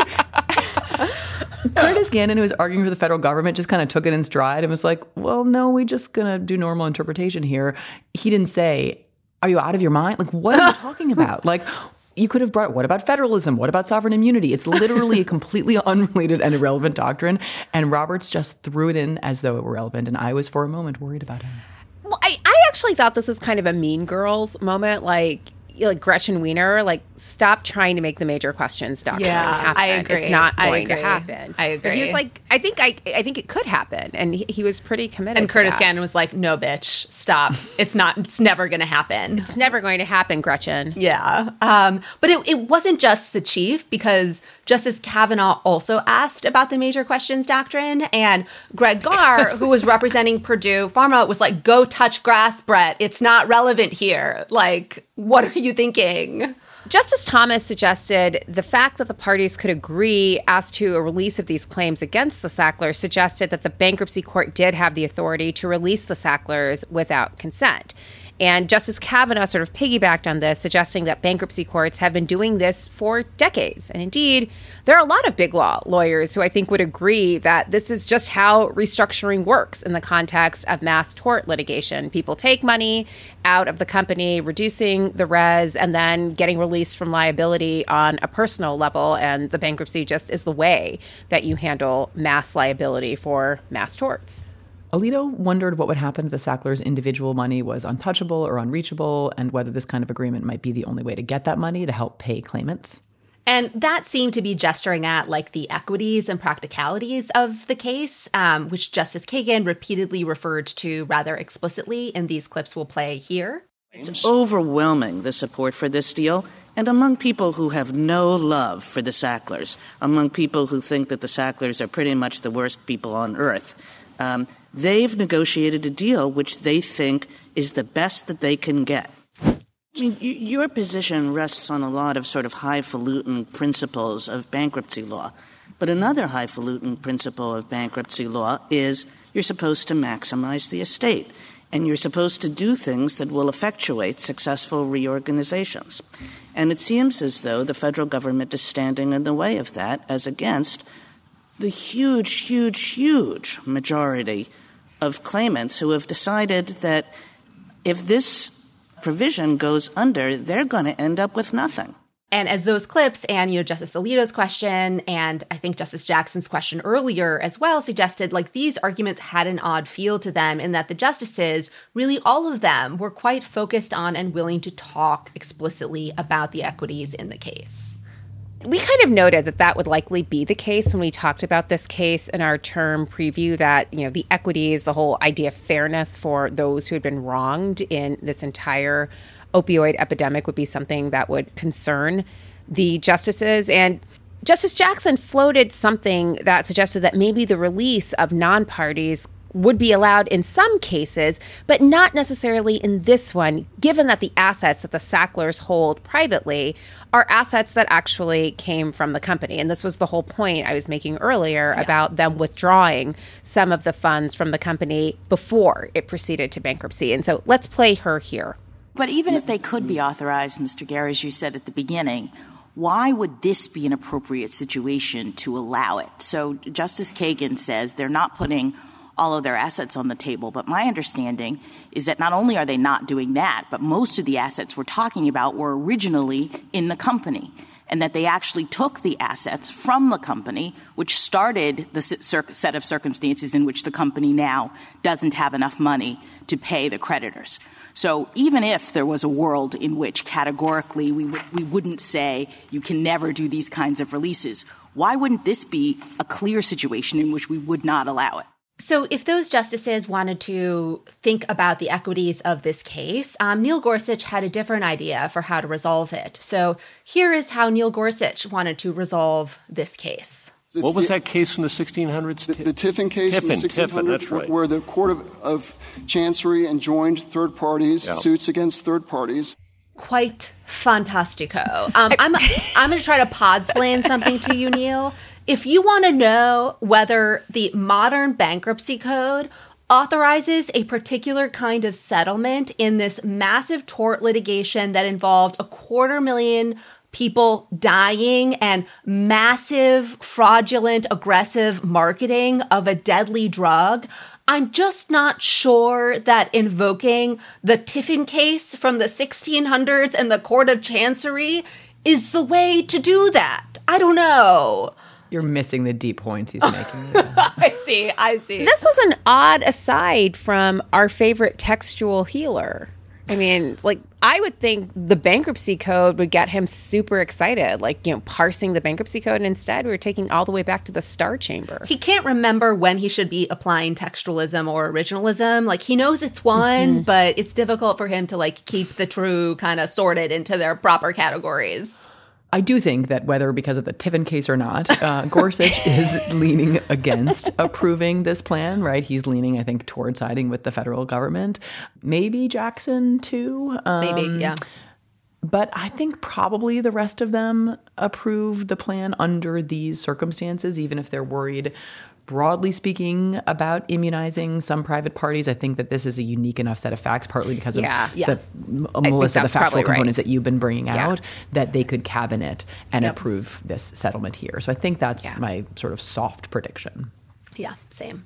Curtis Gannon, who was arguing for the federal government, just kind of took it in stride and was like, well, no, we're just going to do normal interpretation here. He didn't say, are you out of your mind? Like, what are you talking about? Like, you could have brought, what about federalism? What about sovereign immunity? It's literally a completely unrelated and irrelevant doctrine. And Roberts just threw it in as though it were relevant. And I was, for a moment, worried about him. Well, I, I actually thought this was kind of a Mean Girls moment, like, like Gretchen Wiener, like, stop trying to make the major questions doctrine yeah, happen. I agree. It's not I going agree. to happen. I agree. But he was like, I think I, I think it could happen, and he, he was pretty committed. And to Curtis that. Gannon was like, "No, bitch, stop! It's not. It's never going to happen. It's never going to happen, Gretchen." Yeah, um, but it, it wasn't just the chief, because Justice Kavanaugh also asked about the major questions doctrine, and Greg Garr, who was representing Purdue Pharma, was like, "Go touch grass, Brett. It's not relevant here. Like, what are you thinking?" Justice Thomas suggested the fact that the parties could agree as to a release of these claims against the Sacklers suggested that the bankruptcy court did have the authority to release the Sacklers without consent. And Justice Kavanaugh sort of piggybacked on this, suggesting that bankruptcy courts have been doing this for decades. And indeed, there are a lot of big law lawyers who I think would agree that this is just how restructuring works in the context of mass tort litigation. People take money out of the company, reducing the res, and then getting released from liability on a personal level. And the bankruptcy just is the way that you handle mass liability for mass torts. Alito wondered what would happen if the Sacklers' individual money was untouchable or unreachable, and whether this kind of agreement might be the only way to get that money to help pay claimants. And that seemed to be gesturing at, like, the equities and practicalities of the case, um, which Justice Kagan repeatedly referred to rather explicitly, and these clips will play here. It's overwhelming, the support for this deal, and among people who have no love for the Sacklers, among people who think that the Sacklers are pretty much the worst people on earth. Um, they've negotiated a deal which they think is the best that they can get. I mean, y- your position rests on a lot of sort of highfalutin principles of bankruptcy law. But another highfalutin principle of bankruptcy law is you're supposed to maximize the estate, and you're supposed to do things that will effectuate successful reorganizations. And it seems as though the federal government is standing in the way of that, as against the huge, huge, huge majority of claimants who have decided that if this provision goes under, they're going to end up with nothing. And as those clips and, you know, Justice Alito's question and I think Justice Jackson's question earlier as well suggested, like, these arguments had an odd feel to them in that the justices, really all of them, were quite focused on and willing to talk explicitly about the equities in the case. We kind of noted that that would likely be the case when we talked about this case in our term preview, that, you know, the equities, the whole idea of fairness for those who had been wronged in this entire opioid epidemic would be something that would concern the justices. And Justice Jackson floated something that suggested that maybe the release of non-parties would be allowed in some cases, but not necessarily in this one, given that the assets that the Sacklers hold privately are assets that actually came from the company. And this was the whole point I was making earlier yeah. about them withdrawing some of the funds from the company before it proceeded to bankruptcy. And so let's play her here. But even if they could be authorized, Mister Gary, as you said at the beginning, why would this be an appropriate situation to allow it? So Justice Kagan says they're not putting all of their assets on the table. But my understanding is that not only are they not doing that, but most of the assets we're talking about were originally in the company, and that they actually took the assets from the company, which started the set of circumstances in which the company now doesn't have enough money to pay the creditors. So even if there was a world in which categorically we, w- we wouldn't say you can never do these kinds of releases, why wouldn't this be a clear situation in which we would not allow it? So if those justices wanted to think about the equities of this case, um, Neil Gorsuch had a different idea for how to resolve it. So here is how Neil Gorsuch wanted to resolve this case. It's what was the, that case from the sixteen hundreds? The, the Tiffin case Tiffin, from the sixteen hundreds, Tiffin, that's right. Where the Court of, of Chancery enjoined third parties, yeah. suits against third parties. Quite fantastico. Um, I'm I'm going to try to podsplain something to you, Neil. If you want to know whether the modern bankruptcy code authorizes a particular kind of settlement in this massive tort litigation that involved a quarter million people dying and massive, fraudulent, aggressive marketing of a deadly drug, I'm just not sure that invoking the Tiffin case from the sixteen hundreds and the Court of Chancery is the way to do that. I don't know. You're missing the deep points he's making. I see, I see. This was an odd aside from our favorite textual healer. I mean, like, I would think the bankruptcy code would get him super excited, like, you know, parsing the bankruptcy code. And instead, we were taking all the way back to the Star Chamber. He can't remember when he should be applying textualism or originalism. Like, he knows it's one, mm-hmm. but it's difficult for him to, like, keep the true kind of sorted into their proper categories. I do think that whether because of the Tiffin case or not, uh, Gorsuch is leaning against approving this plan, right? He's leaning, I think, toward siding with the federal government. Maybe Jackson, too. Um, Maybe, yeah. But I think probably the rest of them approve the plan under these circumstances, even if they're worried, broadly speaking, about immunizing some private parties. I think that this is a unique enough set of facts, partly because of yeah, the, yeah. uh, Melissa, the factual components right. that you've been bringing yeah. out, that they could cabinet and yep. approve this settlement here. So I think that's yeah. my sort of soft prediction. Yeah, same.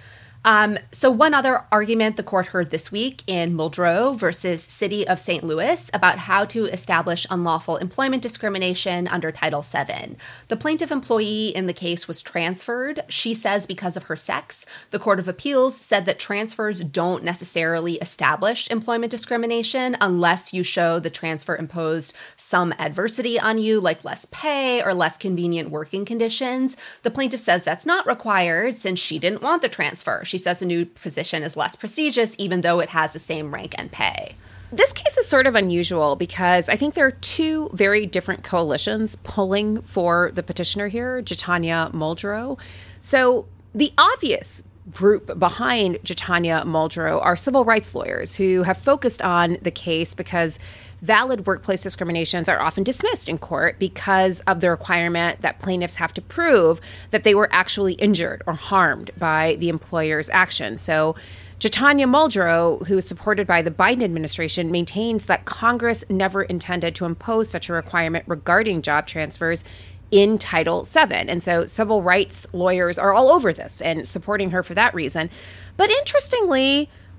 Um, so one other argument the court heard this week in Muldrow versus City of Saint Louis about how to establish unlawful employment discrimination under Title seven. The plaintiff employee in the case was transferred, she says, because of her sex. The Court of Appeals said that transfers don't necessarily establish employment discrimination unless you show the transfer imposed some adversity on you, like less pay or less convenient working conditions. The plaintiff says that's not required since she didn't want the transfer. She says a new position is less prestigious, even though it has the same rank and pay. This case is sort of unusual because I think there are two very different coalitions pulling for the petitioner here, Jitanya Muldrow. So the obvious group behind Jitanya Muldrow are civil rights lawyers who have focused on the case because valid workplace discriminations are often dismissed in court because of the requirement that plaintiffs have to prove that they were actually injured or harmed by the employer's action. So Jitanya Muldrow, who is supported by the Biden administration, maintains that Congress never intended to impose such a requirement regarding job transfers in Title seven. And so civil rights lawyers are all over this and supporting her for that reason. But interestingly,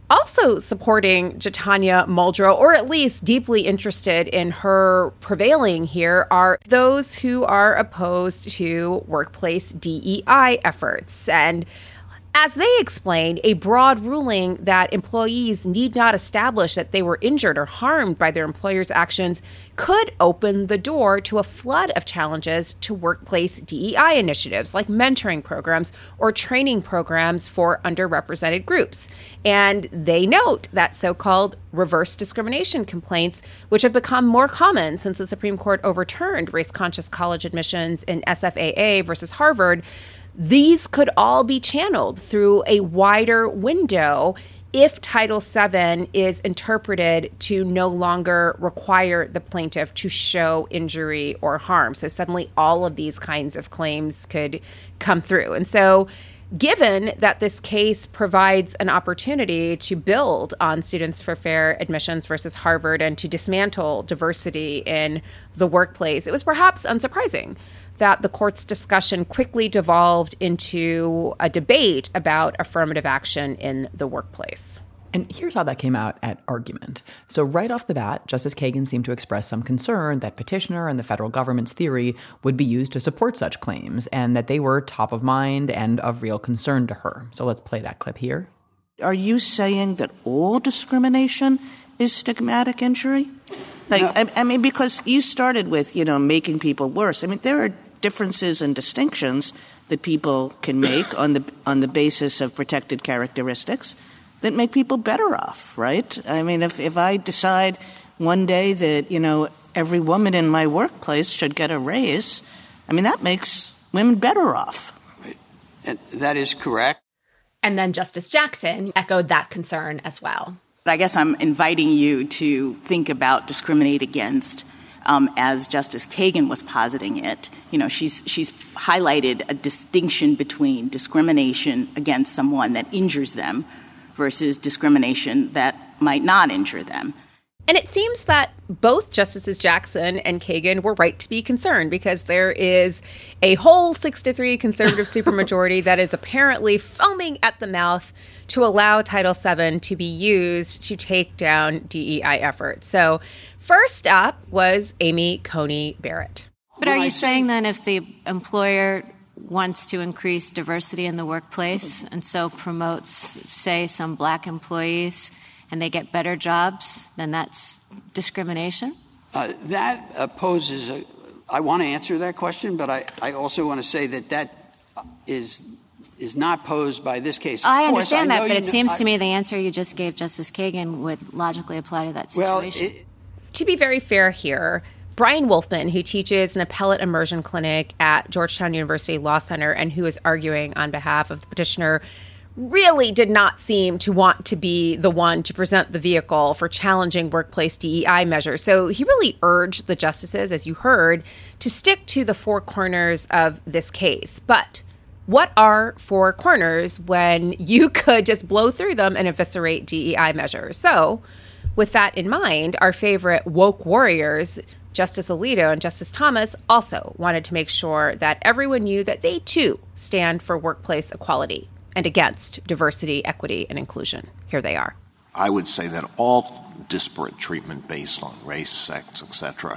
Also supporting Jatanya Muldrow, or at least deeply interested in her prevailing here, are those who are opposed to workplace D E I efforts. And as they explain, a broad ruling that employees need not establish that they were injured or harmed by their employer's actions could open the door to a flood of challenges to workplace D E I initiatives like mentoring programs or training programs for underrepresented groups. And they note that so-called reverse discrimination complaints, which have become more common since the Supreme Court overturned race-conscious college admissions in S F A A versus Harvard, these could all be channeled through a wider window if Title seven is interpreted to no longer require the plaintiff to show injury or harm. So suddenly all of these kinds of claims could come through. And so given that this case provides an opportunity to build on Students for Fair Admissions versus Harvard and to dismantle diversity in the workplace, it was perhaps unsurprising that the court's discussion quickly devolved into a debate about affirmative action in the workplace. And here's how that came out at argument. So right off the bat, Justice Kagan seemed to express some concern that petitioner and the federal government's theory would be used to support such claims, and that they were top of mind and of real concern to her. So let's play that clip here. Are you saying that all discrimination is stigmatic injury? Like, no. I, I mean, because you started with, you know, making people worse. I mean, there are differences and distinctions that people can make on the on the basis of protected characteristics that make people better off, right? I mean, if, if I decide one day that, you know, every woman in my workplace should get a raise, I mean, that makes women better off. Right. And that is correct. And then Justice Jackson echoed that concern as well. I guess I'm inviting you to think about discriminate against um, as Justice Kagan was positing it. You know, she's she's highlighted a distinction between discrimination against someone that injures them versus discrimination that might not injure them. And it seems that both Justices Jackson and Kagan were right to be concerned, because there is a whole six to three conservative supermajority that is apparently foaming at the mouth to allow Title seven to be used to take down D E I efforts. So first up was Amy Coney Barrett. But are you saying then if the employer wants to increase diversity in the workplace and so promotes, say, some black employees and they get better jobs, then that's discrimination? Uh, that uh, poses a – I want to answer that question, but I, I also want to say that that is is not posed by this case. Of I course, understand I that, but it know, seems I, to me the answer you just gave, Justice Kagan, would logically apply to that situation. Well, it, to be very fair here, Brian Wolfman, who teaches an appellate immersion clinic at Georgetown University Law Center and who is arguing on behalf of the petitioner, really did not seem to want to be the one to present the vehicle for challenging workplace D E I measures. So he really urged the justices, as you heard, to stick to the four corners of this case. But what are four corners when you could just blow through them and eviscerate D E I measures? So with that in mind, our favorite woke warriors, Justice Alito and Justice Thomas, also wanted to make sure that everyone knew that they, too, stand for workplace equality and against diversity, equity, and inclusion. Here they are. I would say that all disparate treatment based on race, sex, et cetera,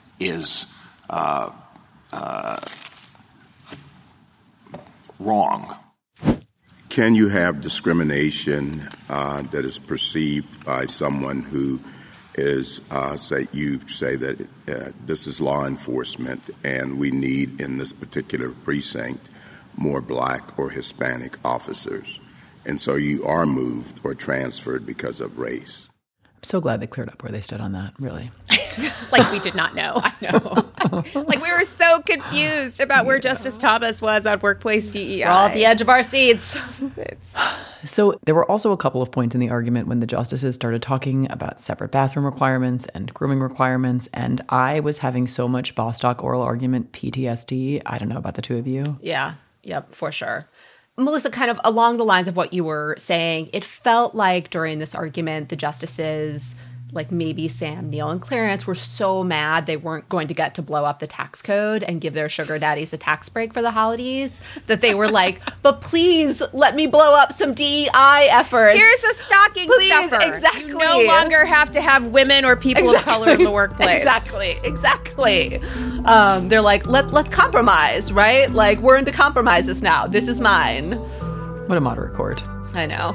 is uh, uh, wrong. Can you have discrimination uh, that is perceived by someone who is, uh, say, you say that uh, this is law enforcement and we need in this particular precinct more black or Hispanic officers, and so you are moved or transferred because of race? I'm so glad they cleared up where they stood on that, really. Like we did not know. I know. Like we were so confused about where Justice Thomas was on workplace D E I. We're all at the edge of our seats. So there were also a couple of points in the argument when the justices started talking about separate bathroom requirements and grooming requirements, and I was having so much Bostock oral argument P T S D. I don't know about the two of you. Yeah. Yep, for sure. Melissa, kind of along the lines of what you were saying, it felt like during this argument, the justices like maybe Sam Neill and Clarence were so mad they weren't going to get to blow up the tax code and give their sugar daddies a tax break for the holidays that they were like, but please let me blow up some D E I efforts. Here's a stocking Please, stuffer. exactly. You no longer have to have women or people Exactly. of color in the workplace. Exactly, exactly. Um, they're like, Let, let's compromise, right? Like, we're into compromises now. This is mine. What a moderate court. I know.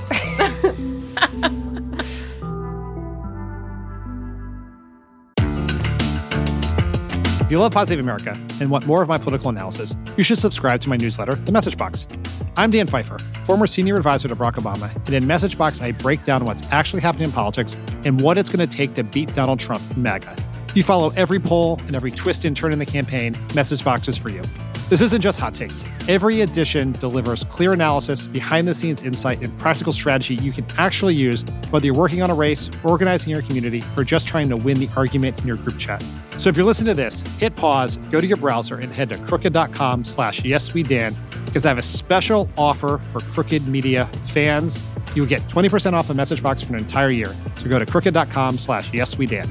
If you love Pod Save America and want more of my political analysis, you should subscribe to my newsletter, The Message Box. I'm Dan Pfeiffer, former senior advisor to Barack Obama, and in Message Box, I break down what's actually happening in politics and what it's going to take to beat Donald Trump and MAGA. If you follow every poll and every twist and turn in the campaign, Message Box is for you. This isn't just hot takes. Every edition delivers clear analysis, behind-the-scenes insight, and practical strategy you can actually use, whether you're working on a race, organizing your community, or just trying to win the argument in your group chat. So if you're listening to this, hit pause, go to your browser, and head to crooked.com slash yeswedan, because I have a special offer for Crooked Media fans. You'll get twenty percent off a Message Box for an entire year. So go to crooked.com slash yeswedan.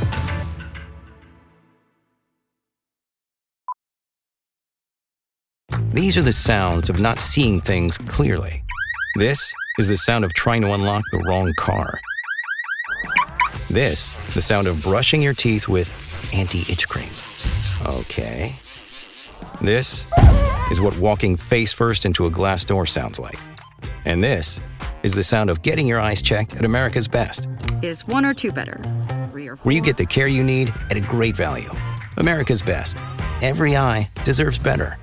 These are the sounds of not seeing things clearly. This is the sound of trying to unlock the wrong car. This, the sound of brushing your teeth with anti-itch cream. Okay. This is what walking face first into a glass door sounds like. And this is the sound of getting your eyes checked at America's Best. Is one or two better? Three or four? Where you get the care you need at a great value. America's Best. Every eye deserves better.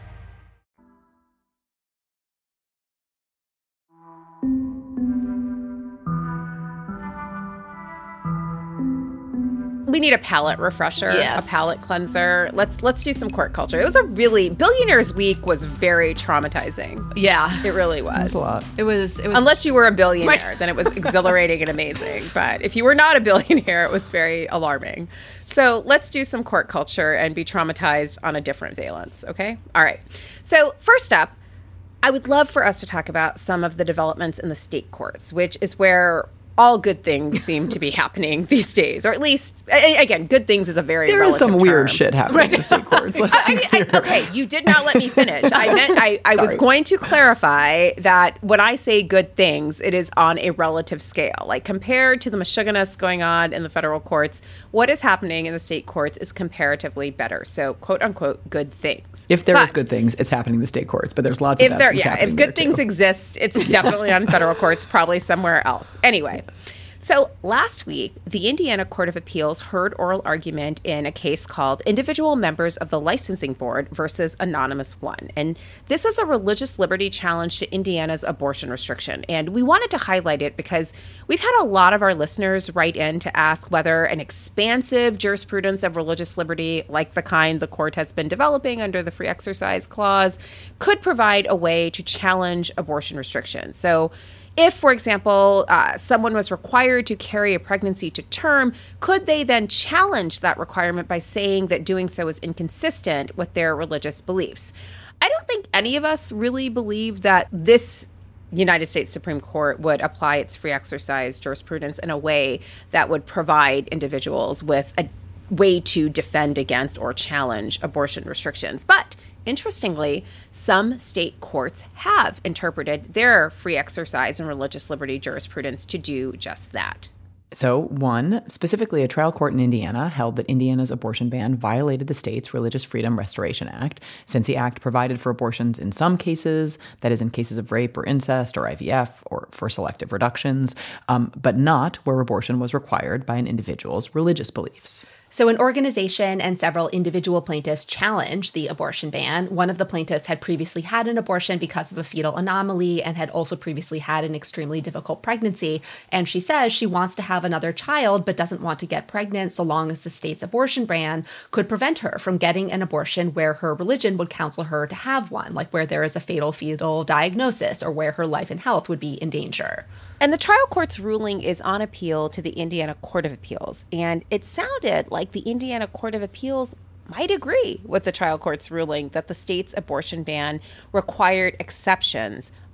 We need a palate refresher, Yes. a palate cleanser. Let's let's do some court culture. It was a really Billionaires Week was very traumatizing. Yeah, it really was. It was a lot. It was. It was. Unless you were a billionaire, then it was exhilarating and amazing. But if you were not a billionaire, it was very alarming. So let's do some court culture and be traumatized on a different valence. Okay. All right. So first up, I would love for us to talk about some of the developments in the state courts, which is where all good things seem to be happening these days, or at least, again, good things is a very There is some relative weird term. shit happening in the state courts. Let's I mean, I, okay, you did not let me finish. I meant I, I was Sorry. going to clarify that when I say good things, it is on a relative scale. Like compared to the mishuggenness going on in the federal courts, what is happening in the state courts is comparatively better. So, quote unquote, good things. If there is But good things, it's happening in the state courts, but there's lots of if bad there, things yeah, happening if there, good things too. exist, it's definitely on federal courts, probably somewhere else. Anyway. So last week, the Indiana Court of Appeals heard oral argument in a case called Individual Members of the Licensing Board versus Anonymous One. And this is a religious liberty challenge to Indiana's abortion restriction. And we wanted to highlight it because we've had a lot of our listeners write in to ask whether an expansive jurisprudence of religious liberty, like the kind the court has been developing under the Free Exercise Clause, could provide a way to challenge abortion restrictions. So if, for example, uh, someone was required to carry a pregnancy to term, could they then challenge that requirement by saying that doing so is inconsistent with their religious beliefs? I don't think any of us really believe that this United States Supreme Court would apply its free exercise jurisprudence in a way that would provide individuals with a way to defend against or challenge abortion restrictions. But interestingly, some state courts have interpreted their free exercise and religious liberty jurisprudence to do just that. So, one, specifically a trial court in Indiana held that Indiana's abortion ban violated the state's Religious Freedom Restoration Act, since the act provided for abortions in some cases, that is in cases of rape or incest or I V F or for selective reductions, um, but not where abortion was required by an individual's religious beliefs. So an organization and several individual plaintiffs challenged the abortion ban. One of the plaintiffs had previously had an abortion because of a fetal anomaly and had also previously had an extremely difficult pregnancy. And she says she wants to have another child but doesn't want to get pregnant so long as the state's abortion ban could prevent her from getting an abortion where her religion would counsel her to have one, like where there is a fatal fetal diagnosis or where her life and health would be in danger. And the trial court's ruling is on appeal to the Indiana Court of Appeals. And it sounded like the Indiana Court of Appeals might agree with the trial court's ruling that the state's abortion ban required exceptions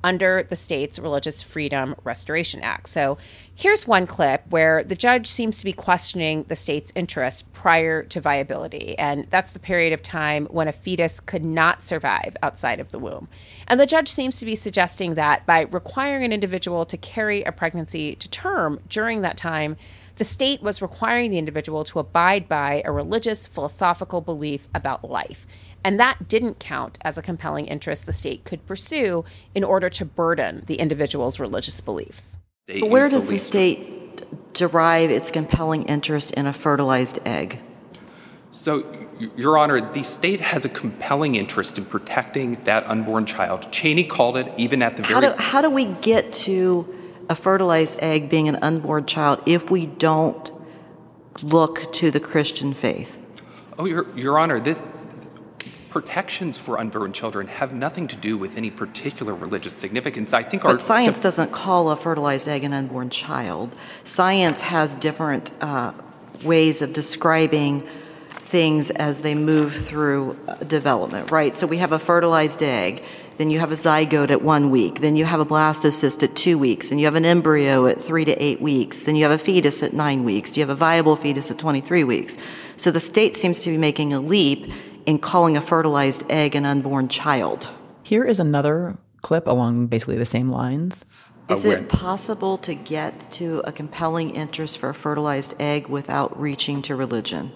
under the state's Religious Freedom Restoration Act. So here's one clip where the judge seems to be questioning the state's interest prior to viability. And that's the period of time when a fetus could not survive outside of the womb. And the judge seems to be suggesting that by requiring an individual to carry a pregnancy to term during that time, the state was requiring the individual to abide by a religious, philosophical belief about life. And that didn't count as a compelling interest the state could pursue in order to burden the individual's religious beliefs. But where does the state derive its compelling interest in a fertilized egg? So, Your Honor, the state has a compelling interest in protecting that unborn child. Cheney called it even at the very... How do, how do we get to a fertilized egg being an unborn child if we don't look to the Christian faith? Oh, Your, Your Honor, this... protections for unborn children have nothing to do with any particular religious significance. I think our But science doesn't call a fertilized egg an unborn child. Science has different uh, ways of describing things as they move through uh, development, right? So we have a fertilized egg, then you have a zygote at one week, then you have a blastocyst at two weeks, and you have an embryo at three to eight weeks, then you have a fetus at nine weeks, you have a viable fetus at twenty-three weeks. So the state seems to be making a leap in calling a fertilized egg an unborn child. Here is another clip along basically the same lines. Is it possible to get to a compelling interest for a fertilized egg without reaching to religion?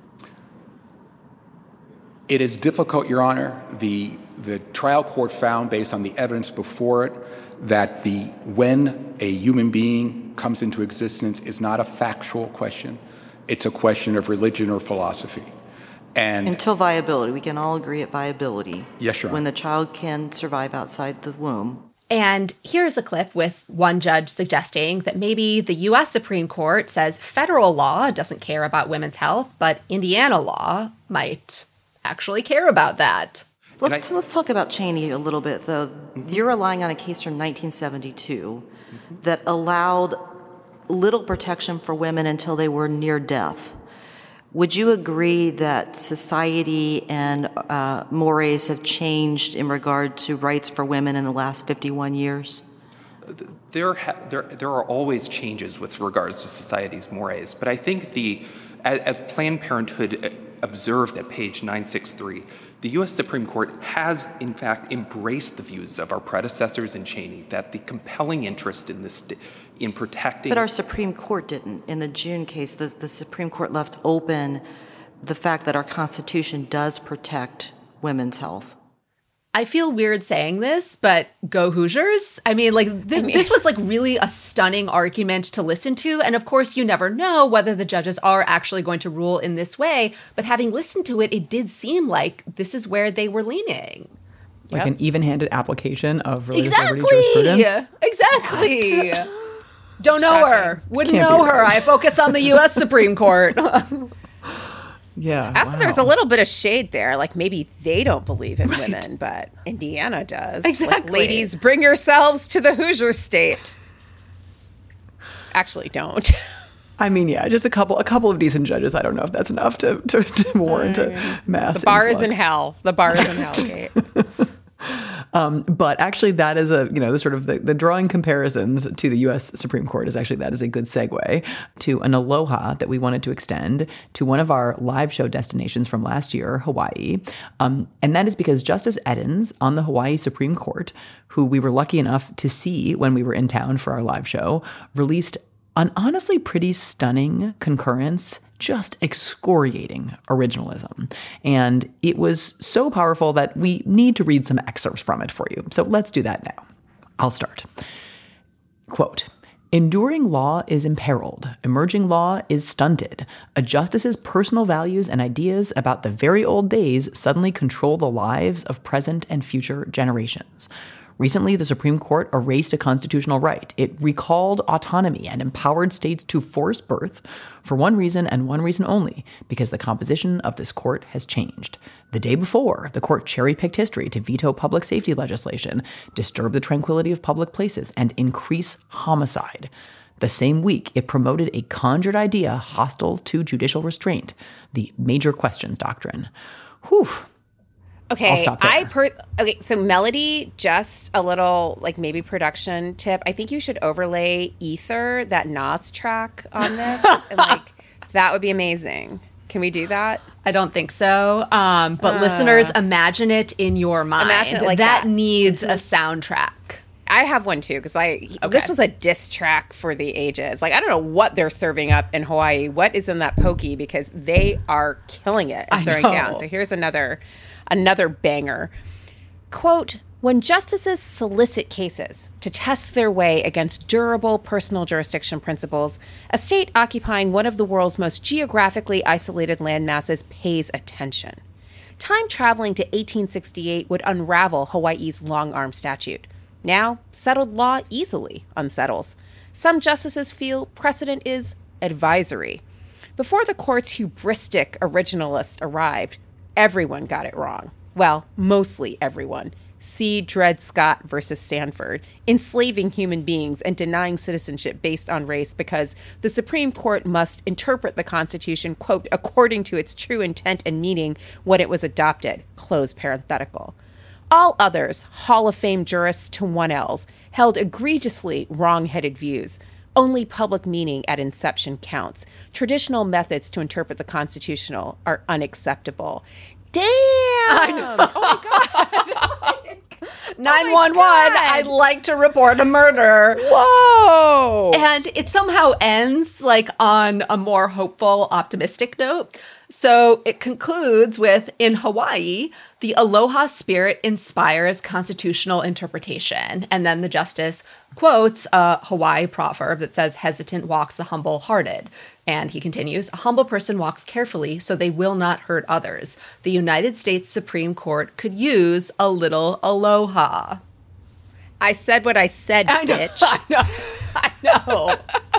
It is difficult, Your Honor. The, the trial court found, based on the evidence before it, that the when a human being comes into existence is not a factual question. It's a question of religion or philosophy. And until viability, we can all agree at viability. Yes, Your Honor. When the child can survive outside the womb. And here's a clip with one judge suggesting that maybe the U S Supreme Court says federal law doesn't care about women's health, but Indiana law might actually care about that. Let's, I, let's talk about Cheney a little bit, though. Mm-hmm. You're relying on a case from nineteen seventy-two mm-hmm. that allowed little protection for women until they were near death. Would you agree that society and uh, mores have changed in regard to rights for women in the last fifty-one years? There, ha- there, there are always changes with regards to society's mores, but I think the, as, as Planned Parenthood observed at page nine sixty-three, the U S Supreme Court has, in fact, embraced the views of our predecessors in Cheney that the compelling interest in this in protecting... But our Supreme Court didn't. In the June case, the, the Supreme Court left open the fact that our Constitution does protect women's health. I feel weird saying this, but go Hoosiers. I mean, like, this, I mean, this was, like, really a stunning argument to listen to. And, of course, you never know whether the judges are actually going to rule in this way. But having listened to it, it did seem like this is where they were leaning. Like yep. an even-handed application of religious exactly. liberty jurisprudence? Exactly. Don't know Shocking. her. Wouldn't Can't know her. Right. I focus on the U S Supreme Court. Yeah. Also, wow. there's a little bit of shade there. Like maybe they don't believe in right. women, but Indiana does. Exactly. Like, ladies, bring yourselves to the Hoosier state. Actually, don't. I mean, yeah, just a couple, a couple of decent judges. I don't know if that's enough to to, to warrant a mass. The bar influx. is in hell. The bar is in hell, Kate. Um, but actually, that is a, you know, the sort of the, the drawing comparisons to the U S Supreme Court is actually, that is a good segue to an aloha that we wanted to extend to one of our live show destinations from last year, Hawaii. Um, and that is because Justice Edens on the Hawaii Supreme Court, who we were lucky enough to see when we were in town for our live show, released an honestly pretty stunning concurrence, just excoriating originalism. And it was so powerful that we need to read some excerpts from it for you. So let's do that now. I'll start. Quote, "Enduring law is imperiled. Emerging law is stunted. A justice's personal values and ideas about the very old days suddenly control the lives of present and future generations. Recently, the Supreme Court erased a constitutional right. It recalled autonomy and empowered states to force birth for one reason and one reason only, because the composition of this court has changed. The day before, the court cherry-picked history to veto public safety legislation, disturb the tranquility of public places, and increase homicide. The same week, it promoted a conjured idea hostile to judicial restraint, the major questions doctrine." Whew. Okay, I'll stop there. I per okay. So Melody, just a little like maybe production tip. I think you should overlay Ether, that Nas track, on this, and like that would be amazing. Can we do that? I don't think so. Um, but Uh. listeners, imagine it in your mind. Imagine it like that, that. needs a soundtrack. I have one too because I Okay. this was a diss track for the ages. Like I don't know what they're serving up in Hawaii. What is in that pokey? Because they are killing it and I throwing know. down. So here's another another banger. Quote, when justices solicit cases to test their way against durable personal jurisdiction principles, a state occupying one of the world's most geographically isolated land masses pays attention. Time traveling to eighteen sixty-eight would unravel Hawaii's long-arm statute. Now, settled law easily unsettles. Some justices feel precedent is advisory. Before the court's hubristic originalist arrived, everyone got it wrong. Well, mostly everyone. See Dred Scott versus Sanford, enslaving human beings and denying citizenship based on race because the Supreme Court must interpret the Constitution, quote, according to its true intent and meaning when it was adopted, close parenthetical. All others, Hall of Fame jurists to one L's, held egregiously wrong-headed views. Only public meaning at inception counts. Traditional methods to interpret the constitutional are unacceptable. Damn! I know. Oh my God. nine one one, I'd like to report a murder. Whoa! And it somehow ends like on a more hopeful, optimistic note. So it concludes with, in Hawaii, the aloha spirit inspires constitutional interpretation. And then the justice quotes a Hawaii proverb that says, hesitant walks the humble-hearted. And he continues, a humble person walks carefully so they will not hurt others. The United States Supreme Court could use a little aloha. I said what I said, I know, bitch. I know. I know.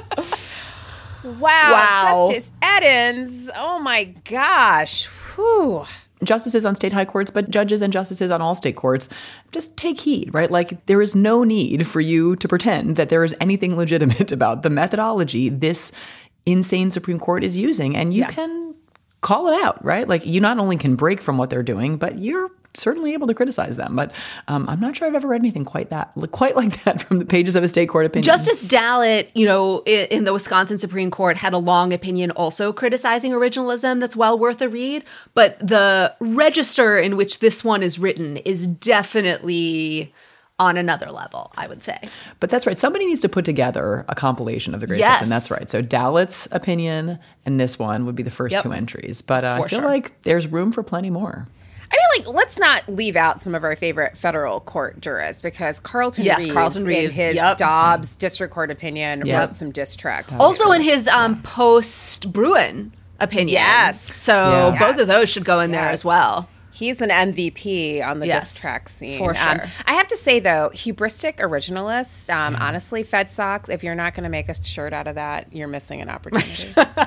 Wow, Wow. Justice Edens. Oh my gosh. Whew. Justices on state high courts, but judges and justices on all state courts, just take heed, right? Like, there is no need for you to pretend that there is anything legitimate about the methodology this insane Supreme Court is using. And you Yeah. can call it out, right? Like, you not only can break from what they're doing, but you're certainly able to criticize them. But um, I'm not sure I've ever read anything quite that, quite like that from the pages of a state court opinion. Justice Dallett, you know, in, in the Wisconsin Supreme Court had a long opinion also criticizing originalism that's well worth a read. But the register in which this one is written is definitely on another level, I would say. But that's right. Somebody needs to put together a compilation of the great Yes. six, and that's right. So Dallett's opinion and this one would be the first Yep. two entries. But uh, I For feel sure. like there's room for plenty more. I mean, like, let's not leave out some of our favorite federal court jurists because Carlton Yes, Reeves, Carlton Reeves, in his yep. Dobbs district court opinion, Yep. wrote some diss tracks. Also in his um, post-Bruin opinion. Yes. So Yeah. both of those should go in there Yes. as well. He's an M V P on the Yes, diss track scene. for Um, sure. I have to say, though, hubristic originalists, um, honestly, Fed Sox, if you're not going to make a shirt out of that, you're missing an opportunity.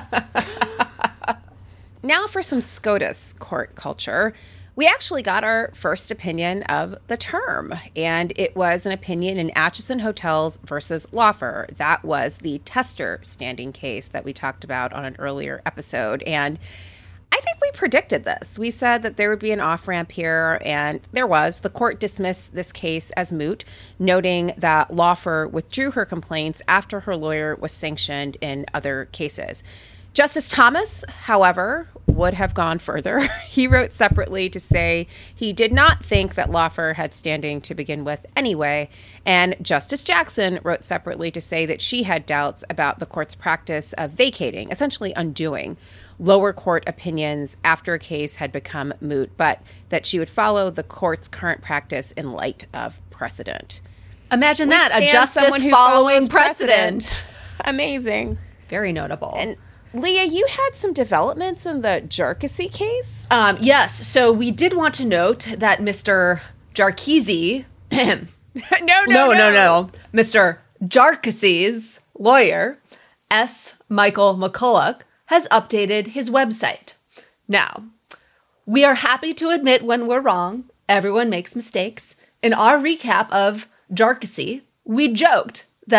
Now for some SCOTUS court culture. We actually got our first opinion of the term, and it was an opinion in Atchison Hotels versus Lawfer. That was the tester standing case that we talked about on an earlier episode. And I think we predicted this. We said that there would be an off-ramp here, and there was. The court dismissed this case as moot, noting that Lawfer withdrew her complaints after her lawyer was sanctioned in other cases. Justice Thomas, however, would have gone further. He wrote separately to say he did not think that Lawfer had standing to begin with anyway. And Justice Jackson wrote separately to say that she had doubts about the court's practice of vacating, essentially undoing, lower court opinions after a case had become moot, but that she would follow the court's current practice in light of precedent. Imagine We that, a stand justice someone who following follows precedent. Amazing. Very notable. And Leah, you had some developments in the Jarkissi case? Um, yes. So we did want to note that Mister Jarkisi, no, no, no, no, no, no, Mister Jarkissi's lawyer, S. Michael McCulloch, has updated his website. Now, we are happy to admit when we're wrong. Everyone makes mistakes. In our recap of Jarkissi, we joked that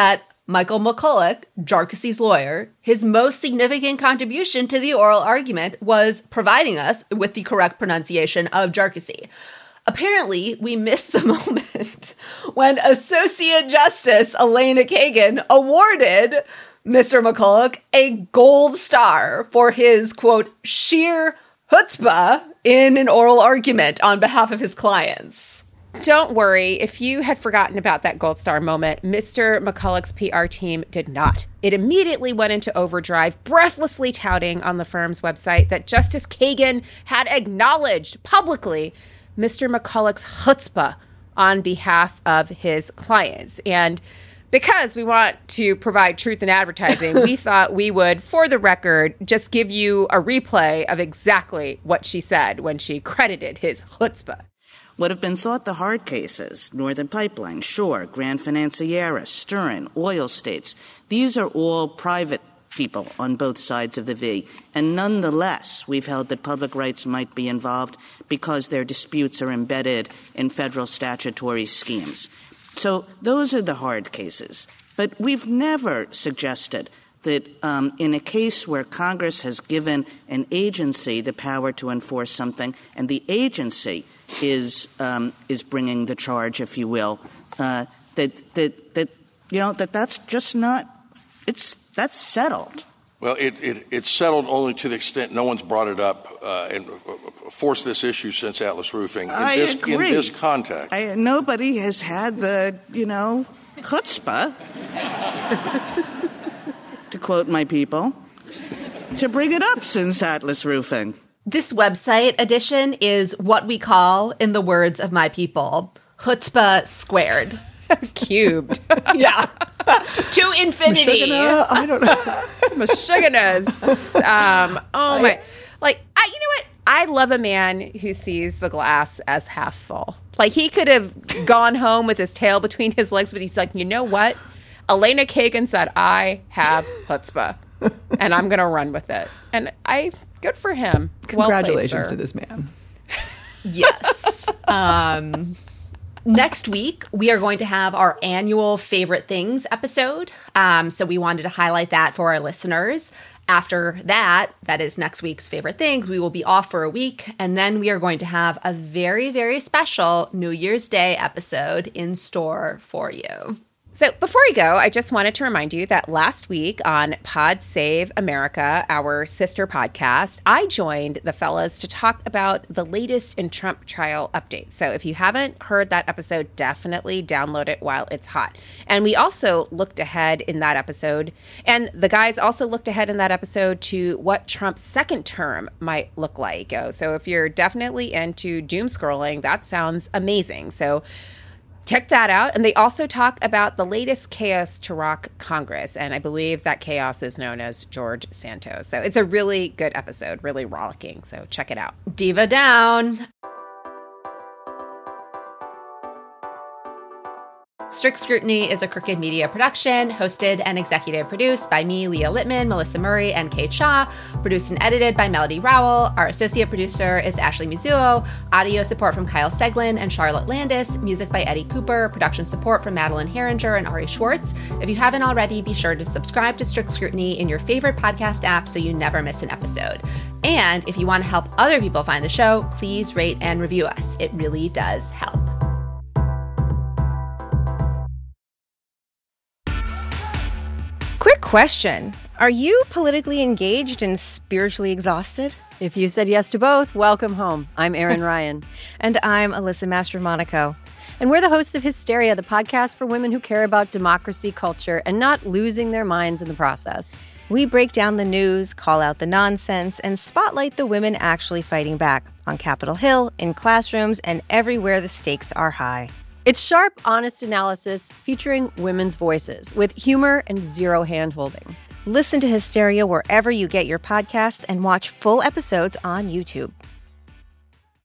Michael McCulloch, Jarkissy's lawyer, his most significant contribution to the oral argument was providing us with the correct pronunciation of Jarkissy. Apparently, we missed the moment when Associate Justice Elena Kagan awarded Mister McCulloch a gold star for his, quote, sheer chutzpah in an oral argument on behalf of his clients. Don't worry, if you had forgotten about that gold star moment, Mister McCulloch's P R team did not. It immediately went into overdrive, breathlessly touting on the firm's website that Justice Kagan had acknowledged publicly Mister McCulloch's chutzpah on behalf of his clients. And because we want to provide truth in advertising, we thought we would, for the record, just give you a replay of exactly what she said when she credited his chutzpah. What have been thought the hard cases, Northern Pipeline, Shore, Grand Financiera, Stern, oil states, these are all private people on both sides of the V. And nonetheless, we've held that public rights might be involved because their disputes are embedded in federal statutory schemes. So those are the hard cases. But we've never suggested that um, in a case where Congress has given an agency the power to enforce something, and the agency is um, is bringing the charge, if you will, uh, that that that you know that that's just not it's that's settled. Well, it, it it's settled only to the extent no one's brought it up uh, and forced this issue since Atlas Roofing. In I this, agree. In this context, I, nobody has had the you know chutzpah, to quote my people, to bring it up since Atlas Roofing. This website edition is what we call, in the words of my people, chutzpah squared. Cubed. Yeah. To infinity. Mashugana? I don't know. Mashuganas. Um, oh, my. Like, I, you know what? I love a man who sees the glass as half full. Like, he could have gone home with his tail between his legs, but he's like, you know what? Elena Kagan said, I have chutzpah, and I'm going to run with it. And I... Good for him. Congratulations well played, to this man. Yes. Um, next week, we are going to have our annual Favorite Things episode. Um, so we wanted to highlight that for our listeners. After that, that is next week's Favorite Things, we will be off for a week. And then we are going to have a very, very special New Year's Day episode in store for you. So before we go, I just wanted to remind you that last week on Pod Save America, our sister podcast, I joined the fellas to talk about the latest in Trump trial updates. So if you haven't heard that episode, definitely download it while it's hot. And we also looked ahead in that episode, and the guys also looked ahead in that episode to what Trump's second term might look like. So if you're definitely into doom scrolling, that sounds amazing. So check that out. And they also talk about the latest chaos to rock Congress. And I believe that chaos is known as George Santos. So it's a really good episode, really rollicking. So check it out. Diva down. Strict Scrutiny is a Crooked Media production, hosted and executive produced by me, Leah Littman, Melissa Murray, and Kate Shaw. Produced and edited by Melody Rowell. Our associate producer is Ashley Mizuo. Audio support from Kyle Seglin and Charlotte Landis. Music by Eddie Cooper. Production support from Madeline Herringer and Ari Schwartz. If you haven't already, be sure to subscribe to Strict Scrutiny in your favorite podcast app so you never miss an episode. And if you want to help other people find the show, please rate and review us. It really does help. Quick question. Are you politically engaged and spiritually exhausted? If you said yes to both, welcome home. I'm Erin Ryan. And I'm Alyssa Mastromonaco. And we're the hosts of Hysteria, the podcast for women who care about democracy, culture, and not losing their minds in the process. We break down the news, call out the nonsense, and spotlight the women actually fighting back on Capitol Hill, in classrooms, and everywhere the stakes are high. It's sharp, honest analysis featuring women's voices with humor and zero hand-holding. Listen to Hysteria wherever you get your podcasts and watch full episodes on YouTube.